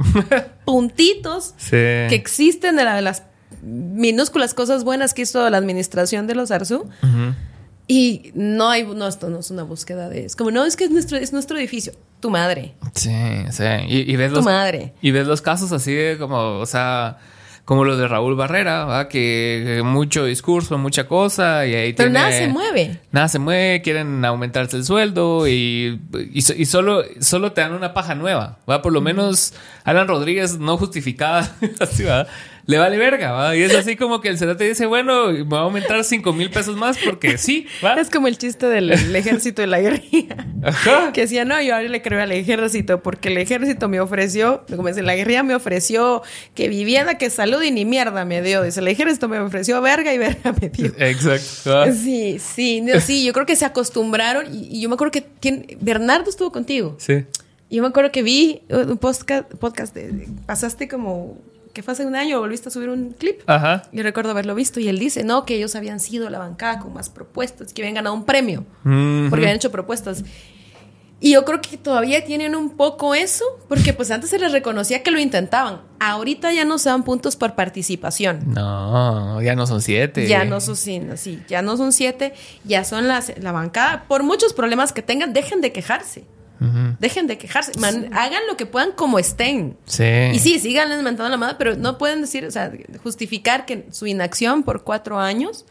puntitos sí. que existen de, la, de las minúsculas cosas buenas que hizo la administración de los Arzú. Uh-huh. Y no hay, no, esto no es una búsqueda de... Es como, no, es que es nuestro, es nuestro edificio. Tu madre. Sí, sí. Y, y ves tu los, madre. Y ves los casos así de como, o sea... Como los de Raúl Barrera, ¿va? Que, que mucho discurso, mucha cosa y ahí Pero tiene, nada se mueve. Nada se mueve, quieren aumentarse el sueldo y, y, y solo, solo te dan una paja nueva, ¿va? Por lo menos Alan Rodríguez no justificada, así, ¿va? Le vale verga, ¿va? Y es así como que el cerote dice, bueno, me va a aumentar cinco mil pesos más porque sí, ¿va? Es como el chiste del el ejército de la guerrilla. Ajá. Que decía, no, yo ahora le creo al ejército porque el ejército me ofreció, como dice, la guerrilla me ofreció que vivienda, que salud y ni mierda me dio. Dice, el ejército me ofreció verga y verga me dio. Exacto. ¿Va? Sí, sí, no, sí, yo creo que se acostumbraron y, y yo me acuerdo que ¿quién? Bernardo estuvo contigo. Sí. Yo me acuerdo que vi un podcast, podcast de, de, pasaste como... que fue hace un año, volviste a subir un clip. Ajá. Yo recuerdo haberlo visto y él dice, no, que ellos habían sido la bancada con más propuestas, que habían ganado un premio mm-hmm. porque habían hecho propuestas. Y yo creo que todavía tienen un poco eso, porque pues antes se les reconocía que lo intentaban. Ahorita ya no se dan puntos por participación. No, ya no son siete. Ya no son, sí, sí, ya no son siete, ya son las, la bancada. Por muchos problemas que tengan, dejen de quejarse. Uh-huh. Dejen de quejarse. Man, hagan lo que puedan como estén. Sí. Y sí, sigan mentando la madre, pero no pueden decir, o sea, justificar que su inacción por cuatro años.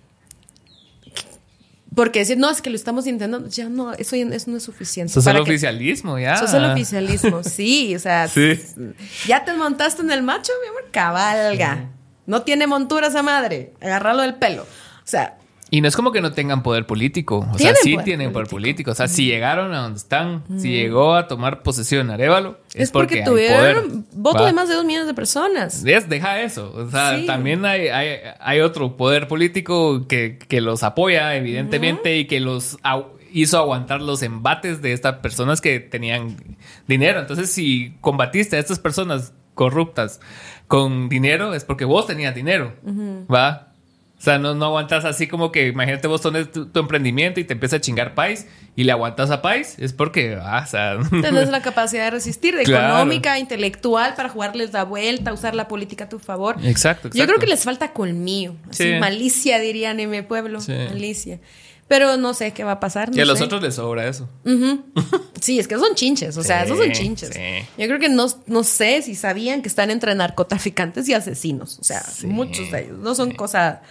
Porque decir, no, es que lo estamos intentando, ya no, eso, eso no es suficiente. Eso es el oficialismo, ya. Eso es el oficialismo, sí. O sea, sí. Ya te montaste en el macho, mi amor, cabalga. Sí. No tiene montura esa madre. Agárralo del pelo. O sea. Y no es como que no tengan poder político. O sea, sí poder tienen poder político. O sea, mm. si llegaron a donde están, mm. si llegó a tomar posesión Arévalo, es, es porque, porque tuvieron voto de más de dos millones de personas. Es, deja eso. O sea, sí. también hay, hay, hay otro poder político que, que los apoya, evidentemente, mm. y que los hizo aguantar los embates de estas personas que tenían dinero. Entonces, si combatiste a estas personas corruptas con dinero, es porque vos tenías dinero. Mm-hmm. ¿Va? O sea, no, no aguantas así como que, imagínate vos tenés tu, tu emprendimiento y te empieza a chingar Pais y le aguantas a Pais, es porque, ah, o sea... Tenés la capacidad de resistir, de claro. económica, intelectual, para jugarles la vuelta, usar la política a tu favor. Exacto, exacto. Yo creo que les falta colmillo, así, sí. malicia, dirían en mi pueblo, sí. malicia. Pero no sé qué va a pasar. No y a sé. los otros les sobra eso. Uh-huh. Sí, es que son chinches. O sea, sí, esos son chinches. Sí. Yo creo que no, no sé si sabían que están entre narcotraficantes y asesinos. O sea, sí. muchos de ellos. No son sí. cosa...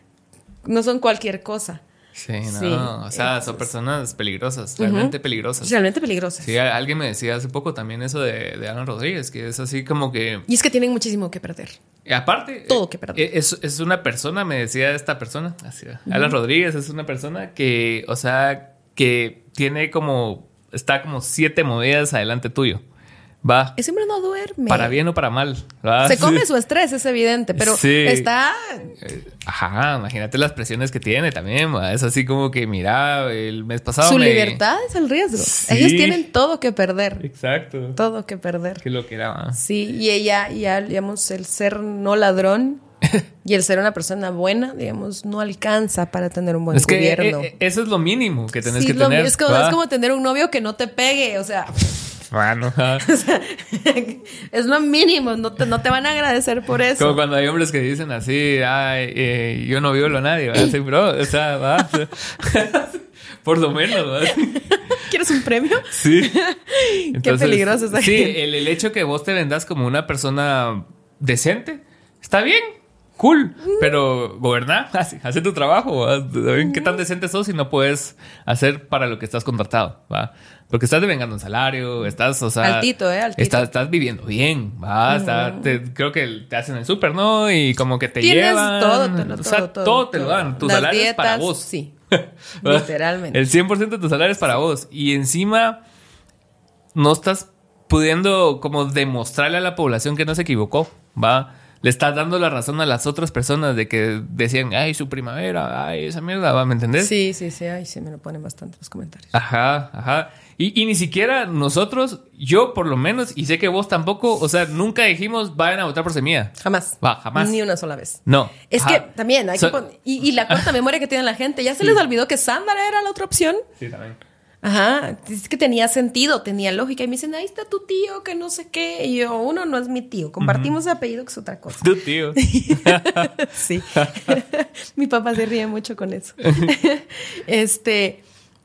No son cualquier cosa. Sí, no. Sí. O sea, Entonces, son personas peligrosas. Realmente uh-huh. peligrosas. Realmente peligrosas. Sí, alguien me decía hace poco también eso de, de Alan Rodríguez, que es así como que... Y es que tienen muchísimo que perder. Y aparte... Todo que perder. Es, es una persona, me decía esta persona, así, uh-huh. Alan Rodríguez es una persona que, o sea, que tiene como... Está como siete movidas adelante tuyo. Va. Ese hombre no duerme. Para bien o para mal. ¿Va? Se come sí. su estrés, es evidente, pero sí. está... Ajá, imagínate las presiones que tiene también. ¿Va? Es así como que, mira, el mes pasado Su me... libertad es el riesgo. Sí. Ellos tienen todo que perder. Exacto. Todo que perder. Qué lo que era. ¿Va? Sí, y ella, ya, digamos, el ser no ladrón y el ser una persona buena, digamos, no alcanza para tener un buen es que gobierno. Eh, eso es lo mínimo que tenés sí, que lo, tener. Es como, es como tener un novio que no te pegue, o sea... Bueno, o sea, es lo mínimo, no te, no te van a agradecer por eso. Como cuando hay hombres que dicen así, ay, eh, yo no violo a nadie, ¿verdad? Así, bro, o sea, va. Por lo menos, ¿verdad? ¿Quieres un premio? Sí. Entonces, qué peligroso es Sí, el, el hecho que vos te vendas como una persona decente, está bien. Cool, pero gobernar, hace tu trabajo, ¿va? ¿Qué tan decente sos si no puedes hacer para lo que estás contratado? ¿Va? Porque estás devengando un salario, estás, o sea... Altito, ¿eh? Altito. Estás, estás viviendo bien, ¿va? Uh-huh. Está, te, creo que te hacen el súper, ¿no? Y como que te Tienes llevan... todo, te lo, o sea, todo, todo, todo te todo. lo dan. Tu Las salario dietas, es para vos. Sí, literalmente. El cien por ciento de tu salario es para vos. Y encima no estás pudiendo como demostrarle a la población que no se equivocó, ¿va? Le estás dando la razón a las otras personas de que decían, ay, su primavera, ay, esa mierda, ¿va? ¿Me entendés? Sí, sí, sí, ay, sí, me lo ponen bastante los comentarios. Ajá, ajá. Y, y ni siquiera nosotros, yo por lo menos, y sé que vos tampoco, o sea, nunca dijimos, vayan a votar por Semilla. Jamás. Va, jamás. Ni una sola vez. No. Es ajá. que también hay so, que poner, y, y la corta memoria que tiene la gente, ya se les olvidó que Sándara era la otra opción. Sí, también. Ajá, es que tenía sentido, tenía lógica. Y me dicen, ahí está tu tío, que no sé qué. Y yo, uno no es mi tío, compartimos uh-huh. apellido, que es otra cosa. Tu tío. Sí. Mi papá se ríe mucho con eso. Este...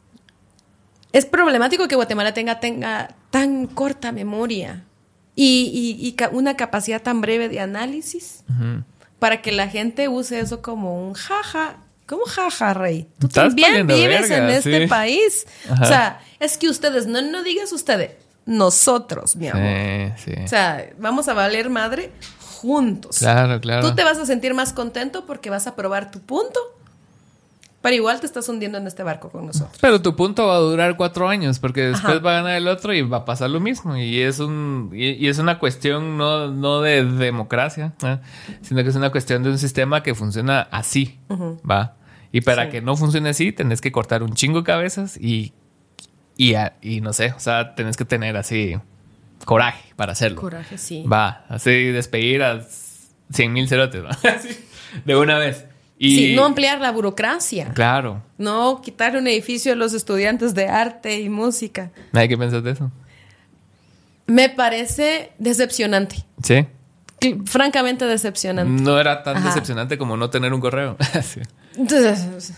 Es problemático que Guatemala tenga, tenga tan corta memoria y, y, y ca- una capacidad tan breve de análisis uh-huh. para que la gente use eso como un jaja. ¿Cómo jaja, rey? Tú también vives verga, en este sí. país. Ajá. O sea, es que ustedes, no, no digas ustedes, nosotros, mi amor. Sí, sí. O sea, vamos a valer madre juntos. Claro, claro. Tú te vas a sentir más contento porque vas a probar tu punto. Pero igual te estás hundiendo en este barco con nosotros. Pero tu punto va a durar cuatro años porque después Ajá. va a ganar el otro y va a pasar lo mismo. Y es un y, y es una cuestión no, no de democracia, ¿eh? Sino que es una cuestión de un sistema que funciona así, uh-huh. ¿va? Y para sí. que no funcione así, tenés que cortar un chingo de cabezas y, y, y no sé, o sea, tenés que tener así coraje para hacerlo. Coraje, sí. Va, así despedir a cien mil cerotes, ¿va? Así, de una vez. Y, sí, no ampliar la burocracia. Claro. No quitar un edificio a los estudiantes de arte y música. ¿Qué piensas de eso? Me parece decepcionante. Sí. francamente decepcionante. No era tan Ajá. decepcionante como no tener un correo. Sí. Entonces,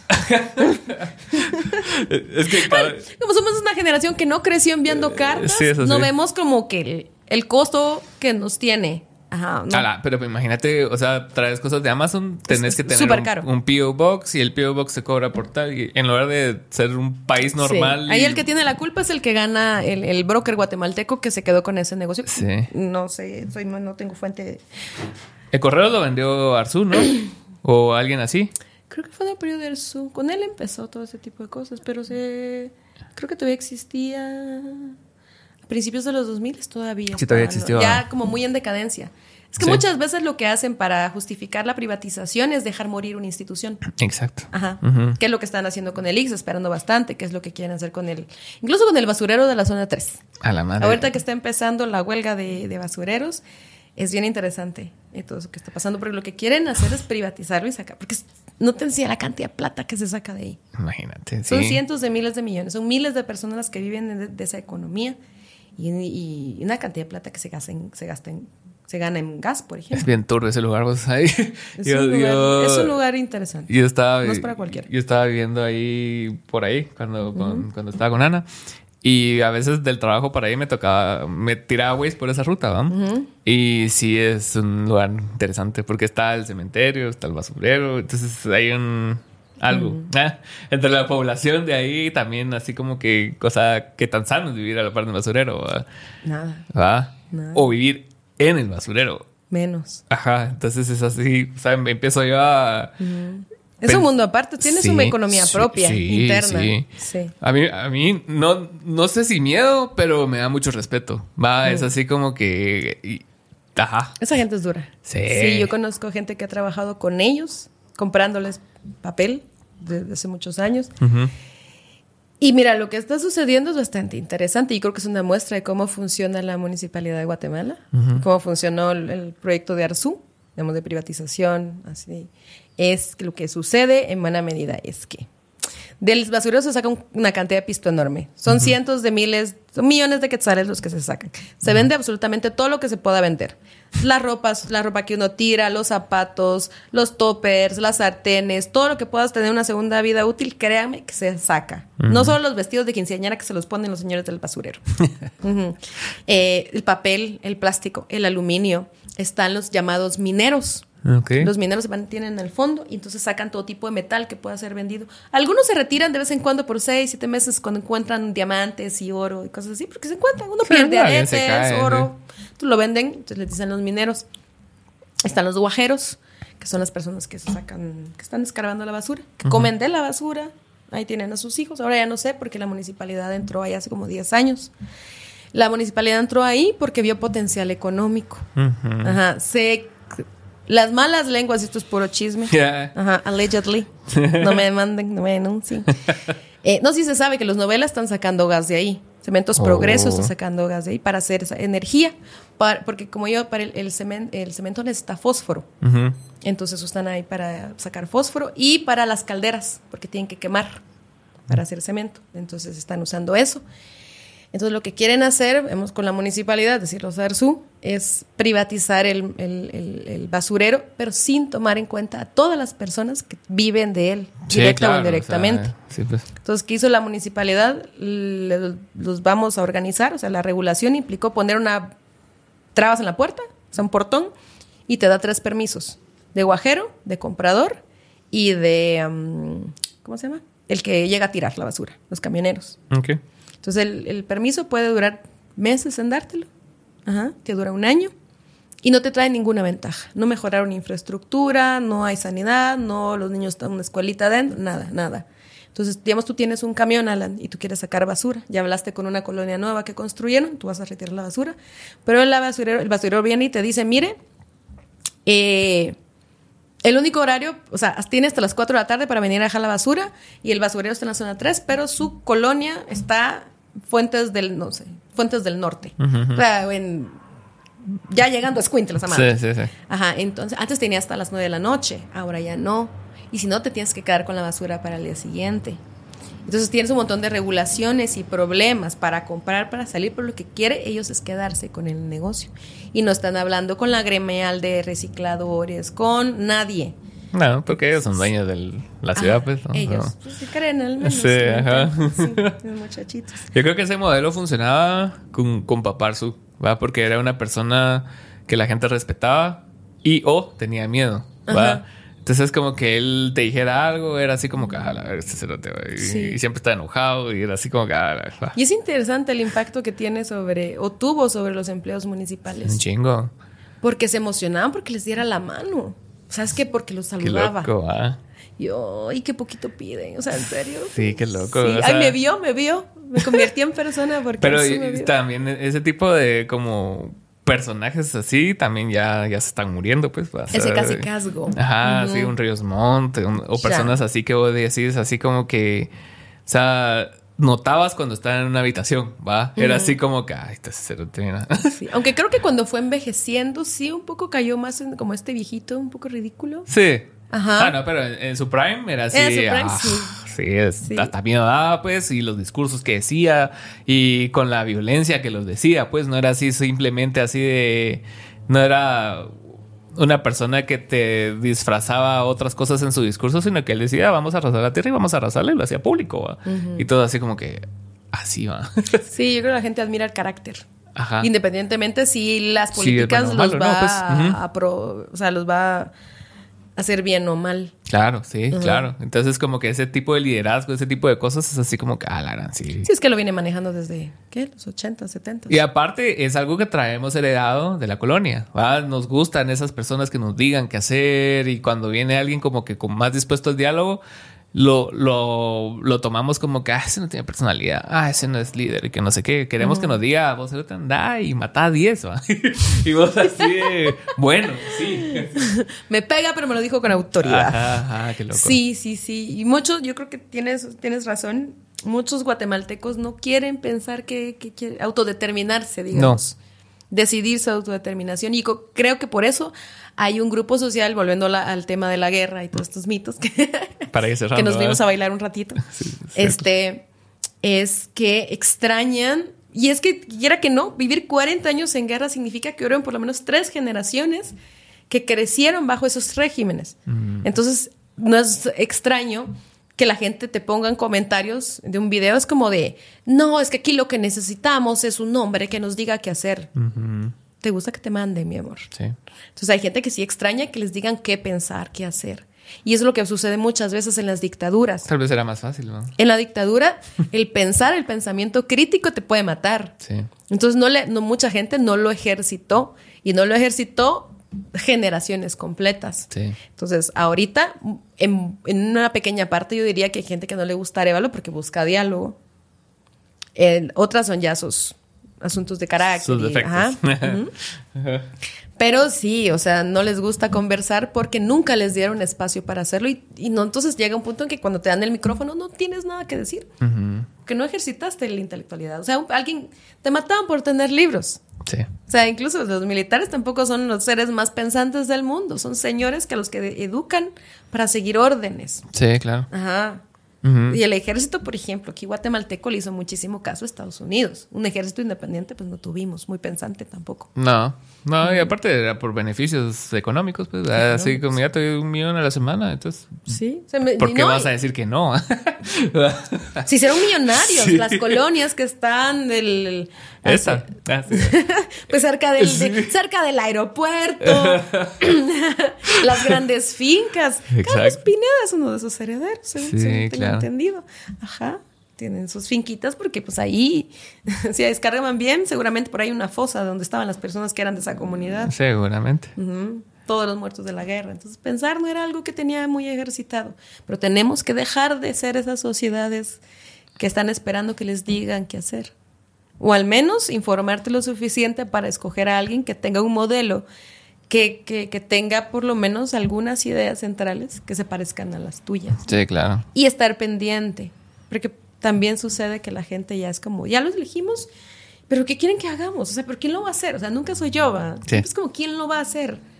Es que cada- bueno, como somos una generación que no creció enviando cartas, sí, eso no sí. vemos como que el, el costo que nos tiene. Ajá, no. Ala, pero imagínate, o sea, traes cosas de Amazon, tenés Es que tener súper un, caro. un P O Box y el P O Box se cobra por tal. Y en lugar de ser un país normal. Sí. Ahí y- el que tiene la culpa es el que gana el, el broker guatemalteco que se quedó con ese negocio. Sí. No sé, soy, no, no tengo fuente. El correo lo vendió Arzu, ¿no? O alguien así. Creo que fue en el periodo del Zoom. Con él empezó todo ese tipo de cosas, pero se, creo que todavía existía. A principios de los dos mil todavía. Sí, todavía estaba, ¿no? existió. Ya como muy en decadencia. Es que Sí. muchas veces lo que hacen para justificar la privatización es dejar morir una institución. Exacto. Ajá. Ujú. ¿Qué es lo que están haciendo con el I X? Esperando bastante. ¿Qué es lo que quieren hacer con el... Incluso con el basurero de la zona tres. A la madre. Ahorita que está empezando la huelga de, de basureros, es bien interesante eh, todo eso que está pasando, porque lo que quieren hacer es privatizarlo y sacar, porque es- no te enseña la cantidad de plata que se saca de ahí. Imagínate. Son sí. cientos de miles de millones, son miles de personas las que viven de, de esa economía y, y una cantidad de plata que se gasta en, se gasta en, se gana en gas, por ejemplo. Es bien turbio ese lugar, vos ahí. Es, un lugar, es un lugar interesante. Yo estaba, No es para cualquiera. Yo estaba viviendo ahí, por ahí, cuando, con- cuando estaba con Ana. Y a veces del trabajo para ahí me tocaba, me tiraba Waze por esa ruta, ¿vamos? Y sí es un lugar interesante porque está el cementerio, está el basurero. Entonces hay un... algo. ¿eh? Entre la población de ahí también así como que... cosa que tan sano es vivir a la par del basurero, ¿va? Nada, ¿Va? Nada. O vivir en el basurero. menos. Ajá, entonces es así, o sea, me empiezo yo a... Es Pen- un mundo aparte, tienes Sí, una economía sí, propia, sí, interna. sí. Sí. A mí, a mí no, no sé si miedo, pero me da mucho respeto. Va, es así como que... y- ajá. Esa gente es dura. Sí. Sí, yo conozco gente que ha trabajado con ellos, comprándoles papel desde hace muchos años. Ujú. Y mira, lo que está sucediendo es bastante interesante y creo que es una muestra de cómo funciona la Municipalidad de Guatemala, cómo funcionó el, el proyecto de Arzú, digamos, de privatización, así. Es que lo que sucede en buena medida es que del basurero se saca un- una cantidad de pisto enorme. Son cientos de miles, son millones de quetzales los que se sacan. Se vende absolutamente todo lo que se pueda vender. Las ropas, la ropa que uno tira, los zapatos, los toppers, las sartenes, todo lo que puedas tener una segunda vida útil, créanme que se saca. No solo los vestidos de quinceañera que se los ponen los señores del basurero. Ujú. Eh, el papel, el plástico, el aluminio. Están los llamados mineros. Ok. Los mineros se mantienen en el fondo y entonces sacan todo tipo de metal que pueda ser vendido. Algunos se retiran de vez en cuando por seis, siete meses cuando encuentran diamantes y oro y cosas así, porque se encuentran. Uno Sí, pierde alguien se aretes, cae, oro. Entonces lo venden, entonces les dicen los mineros. Están los guajeros, que son las personas que se sacan, que están escarbando la basura, que comen de la basura. Ahí tienen a sus hijos. Ahora ya no sé porque la municipalidad entró ahí hace como diez años. La municipalidad entró ahí porque vio potencial económico. Ujú. Ajá, se... Las malas lenguas, esto es puro chisme. Ya. Ajá, allegedly. No me demanden, no me denuncien. Eh, no, sí se sabe que los novelas están sacando gas de ahí. Cementos Oh. Progreso está sacando gas de ahí para hacer esa energía. Para, porque como yo, para el, el, cemento, el cemento necesita fósforo. Ujú. Entonces están ahí para sacar fósforo y para las calderas, porque tienen que quemar para hacer cemento. Entonces están usando eso. Entonces lo que quieren hacer, vemos con la municipalidad, es decir, los Arzú, es privatizar el, el, el, el basurero, pero sin tomar en cuenta a todas las personas que viven de él, Sí, directa claro, o indirectamente. o sea, sí, pues. Entonces, ¿qué hizo la municipalidad? Le- los vamos a organizar, o sea, la regulación implicó poner una trabas en la puerta, o sea, un portón, y te da tres permisos, de guajero, de comprador y de, um, ¿cómo se llama? El que llega a tirar la basura, los camioneros. Ok. Entonces, el, el permiso puede durar meses en dártelo. Ajá, te dura un año. Y no te trae ninguna ventaja. No mejoraron infraestructura, no hay sanidad, no los niños están en una escuelita adentro, nada, nada. Entonces, digamos, tú tienes un camión, Alan, y tú quieres sacar basura. Ya hablaste con una colonia nueva que construyeron, tú vas a retirar la basura. Pero el basurero, el basurero viene y te dice, mire, eh, el único horario, o sea, tiene hasta las cuatro de la tarde para venir a dejar la basura y el basurero está en la zona tres, pero su colonia está Fuentes del, no sé, Fuentes del Norte. Ujú. O sea, en, ya llegando a Escuintla, esa madre. Sí, sí, sí. Ajá, entonces, antes tenía hasta las nueve de la noche, ahora ya no. Y si no, te tienes que quedar con la basura para el día siguiente. Entonces tienes un montón de regulaciones y problemas para comprar, para salir, pero lo que quiere ellos es quedarse con el negocio. Y no están hablando con la gremial de recicladores, con nadie. No, porque ellos son dueños de la ciudad, ah, pues. ¿no? Ellos no. Pues, se creen al menos. Sí, ajá. Sí, los muchachitos. Yo creo que ese modelo funcionaba con, con Paparzu, ¿va? Porque era una persona que la gente respetaba y o tenía miedo, ¿va? Ajá. Entonces, como que él te dijera algo, era así como que, ah, la verdad, este cerote, y, sí. y siempre estaba enojado, y era así como que, ah, la verdad. Y es interesante el impacto que tiene sobre, o tuvo sobre los empleados municipales. Un chingo. Porque se emocionaban porque les diera la mano. ¿Sabes qué? Porque los saludaba. Qué loco, ¿ah? Yo, y qué poquito piden, o sea, ¿en serio? Sí, qué loco. Sí. O sea, ay, me vio, me vio. Me convertí en persona porque pero sí me vio. También ese tipo de como personajes así también ya, ya se están muriendo, pues. O sea, ese casi casgo. Ajá, uh-huh. Sí, un Ríos Montt, un, o personas ya. Así que vos decís, así como que, o sea, notabas cuando estaban en una habitación, ¿va? Uh-huh. Era así como que, ay, este cerote, mira. Sí. Aunque creo que cuando fue envejeciendo, sí, un poco cayó más en como este viejito, un poco ridículo. Sí. Ajá. Ah, no, pero en, en su prime era así. En su prime, ah, sí. Sí, es, sí. Hasta miedo daba, pues, y los discursos que decía, y con la violencia que los decía, pues, no era así simplemente así de... No era una persona que te disfrazaba otras cosas en su discurso, sino que él decía, vamos a arrasar la tierra y vamos a arrasarla, y lo hacía público, ¿va? Uh-huh. Y todo así como que, así va. Sí, yo creo que la gente admira el carácter. Ajá. Independientemente si las políticas sí, bueno, los malo, va no, pues, uh-huh. a pro, o sea, los va a hacer bien o mal. Claro, sí, uh-huh. claro. Entonces, como que ese tipo de liderazgo, ese tipo de cosas es así como que, ah, la gran, sí. Sí, es que lo viene manejando desde, ¿qué? Los ochenta, setenta. Y aparte, es algo que traemos heredado de la colonia, ¿va? Nos gustan esas personas que nos digan qué hacer, y cuando viene alguien como que con más dispuesto al diálogo, Lo, lo, lo tomamos como que, ah, ese no tiene personalidad, ah, ese no es líder, y que no sé qué. Queremos uh-huh. que nos diga, vos te andá y matá a diez, ¿va? Y vos así de, bueno, sí. Me pega, pero me lo dijo con autoridad. Ajá, ajá, qué loco. Sí, sí, sí. Y muchos, yo creo que tienes, tienes razón, muchos guatemaltecos no quieren pensar que, que quieren autodeterminarse, digamos. No. Decidir su autodeterminación. Y co- creo que por eso hay un grupo social, volviendo la, al tema de la guerra y todos estos mitos, que, Para ir cerrando, que nos vimos ¿eh? a bailar un ratito. Sí, este es que extrañan, y es que quiera que no, vivir cuarenta años en guerra significa que hubo por lo menos tres generaciones que crecieron bajo esos regímenes. Mm. Entonces, no es extraño que la gente te ponga en comentarios de un video, es como de, no, es que aquí lo que necesitamos es un hombre que nos diga qué hacer. Uh-huh. ¿Te gusta que te mande, mi amor? Sí. Entonces hay gente que sí extraña que les digan qué pensar, qué hacer. Y eso es lo que sucede muchas veces en las dictaduras. Tal vez era más fácil, ¿no? En la dictadura, el pensar, el pensamiento crítico te puede matar. Sí. Entonces no le, no, mucha gente no lo ejercitó, y no lo ejercitó generaciones completas. Sí. Entonces, ahorita, en, en una pequeña parte, yo diría que hay gente que no le gusta Arévalo porque busca diálogo. En otras son ya sus asuntos de carácter. Sus defectos. Y, ajá, uh-huh. Pero sí, o sea, no les gusta conversar porque nunca les dieron espacio para hacerlo. Y, y no, entonces llega un punto en que cuando te dan el micrófono no tienes nada que decir. Uh-huh. Que no ejercitaste la intelectualidad. O sea, un, alguien te mataban por tener libros. Sí. O sea, incluso los militares tampoco son los seres más pensantes del mundo. Son señores que a los que educan para seguir órdenes. Sí, claro. Ajá. Uh-huh. Y el ejército, por ejemplo, aquí guatemalteco le hizo muchísimo caso a Estados Unidos. Un ejército independiente, pues no tuvimos, muy pensante tampoco. No, no, y aparte era por beneficios económicos, pues, económicos. Así como ya te doy un millón a la semana, entonces. Sí. Se me, ¿Por qué no, vas a decir que no? Se hicieron millonarios, sí. Las colonias que están del. Esa. Ah, sí. Pues cerca del, de, cerca del aeropuerto, las grandes fincas. Exacto. Carlos Pineda es uno de esos herederos, según sí, se tengo claro. entendido. Ajá. Tienen sus finquitas porque pues ahí, si descargaban bien, seguramente por ahí una fosa donde estaban las personas que eran de esa comunidad. Seguramente. Uh-huh. Todos los muertos de la guerra. Entonces pensar no era algo que tenía muy ejercitado. Pero tenemos que dejar de ser esas sociedades que están esperando que les digan qué hacer. O al menos informarte lo suficiente para escoger a alguien que tenga un modelo, que, que, que tenga por lo menos algunas ideas centrales que se parezcan a las tuyas. Sí, claro. Y estar pendiente, porque también sucede que la gente ya es como, ya los elegimos, pero ¿qué quieren que hagamos? O sea, ¿pero quién lo va a hacer? O sea, nunca soy yo, ¿va? Sí. Es como, ¿quién lo va a hacer?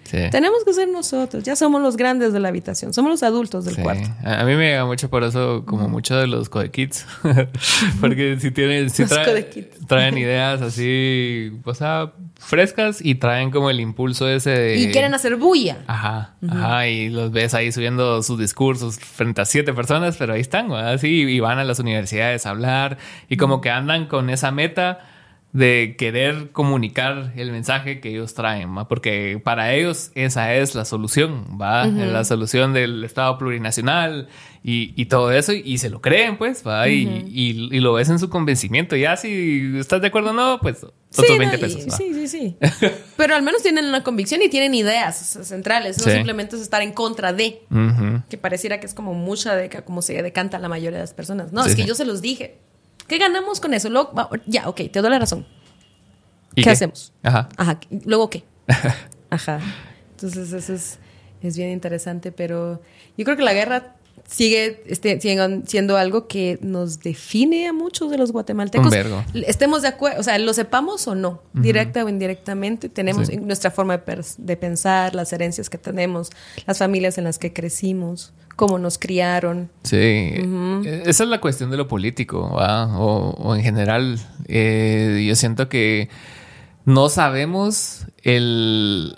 Sí. Tenemos que ser nosotros. Ya somos los grandes de la habitación. Somos los adultos del Sí. cuarto. A, a mí me llega mucho por eso, como mucho de los Codekits. Porque si tienen, si Los traen, Codekits. traen ideas así, o sea, frescas y traen como el impulso ese de... Y quieren hacer bulla. Ajá, ajá, y los ves ahí subiendo sus discursos frente a siete personas, pero ahí están, ¿verdad? Así, y van a las universidades a hablar y como que andan con esa meta de querer comunicar el mensaje que ellos traen, ¿va? Porque para ellos esa es la solución, ¿va? Uh-huh. La solución del Estado plurinacional y, y todo eso, y, y se lo creen, pues, ¿va? Uh-huh. y, y, y lo ves en su convencimiento. Ya si estás de acuerdo o no, pues otros sí, veinte no, pesos, y, ¿va? sí, sí, sí. Pero al menos tienen una convicción y tienen ideas centrales. No sí. simplemente es estar en contra de. Uh-huh. Que pareciera que es como mucha de como se decanta la mayoría de las personas. No, sí, es que sí. yo se los dije. ¿Qué ganamos con eso? Luego, ya, ok, te doy la razón. ¿Y ¿Qué, qué hacemos? Ajá. Ajá. ¿Luego qué? Ajá. Entonces eso es, es bien interesante, pero yo creo que la guerra sigue este, siendo algo que nos define a muchos de los guatemaltecos. Un vergo. Estemos de acuerdo, o sea, lo sepamos o no, uh-huh. directa o indirectamente, tenemos sí. nuestra forma de, de pensar, las herencias que tenemos, las familias en las que crecimos, cómo nos criaron. Sí, uh-huh. Esa es la cuestión de lo político, ¿va? O, o en general, eh, yo siento que no sabemos el,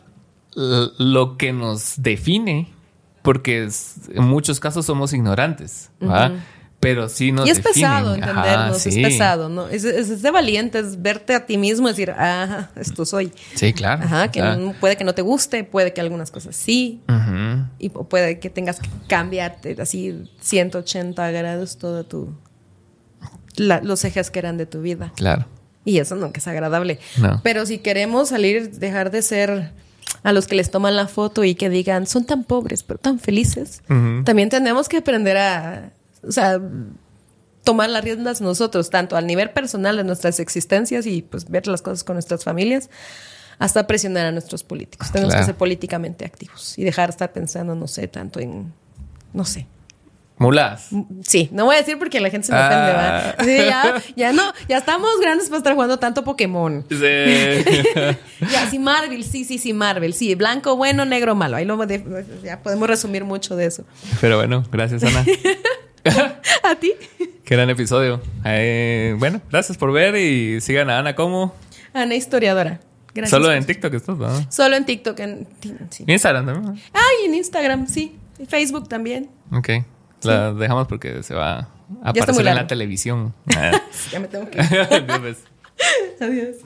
lo que nos define, porque es, en muchos casos somos ignorantes, ¿va? Uh-huh. Pero sí nos Y es definen. pesado entendernos, Ajá, sí. es pesado, ¿no? Es, es, es de valientes verte a ti mismo y decir, ah, esto soy. Sí, claro. Ajá, que claro. no, puede que no te guste, puede que algunas cosas sí. Uh-huh. Y puede que tengas que cambiarte así ciento ochenta grados todo tu... La, los ejes que eran de tu vida. Claro. Y eso nunca es agradable. No. Pero si queremos salir, dejar de ser a los que les toman la foto y que digan, son tan pobres, pero tan felices, uh-huh. también tenemos que aprender a... O sea, tomar las riendas nosotros, tanto al nivel personal de nuestras existencias y pues ver las cosas con nuestras familias, hasta presionar a nuestros políticos. Tenemos claro. que ser políticamente activos y dejar de estar pensando, no sé, tanto en, no sé. Mulas. Sí, no voy a decir porque la gente se me ofende, ah. ¿va? Sí, ya, ya no, ya estamos grandes para estar jugando tanto Pokémon. Sí. Ya, sí, Marvel, sí, sí, sí, Marvel. Sí, blanco, bueno, negro, malo. Ahí lo de, ya podemos resumir mucho de eso. Pero bueno, gracias, Ana. ¿A ti? Qué gran episodio. Eh, bueno, gracias por ver y sigan a Ana como... Ana Historiadora. Gracias. Solo en TikTok estás, ¿no? Solo en TikTok. En, sí. Instagram también. Ah, y en Instagram, sí. Y Facebook también. Ok. La sí. dejamos porque se va a aparecer en la televisión. Ya me tengo que ir. Adiós. Adiós.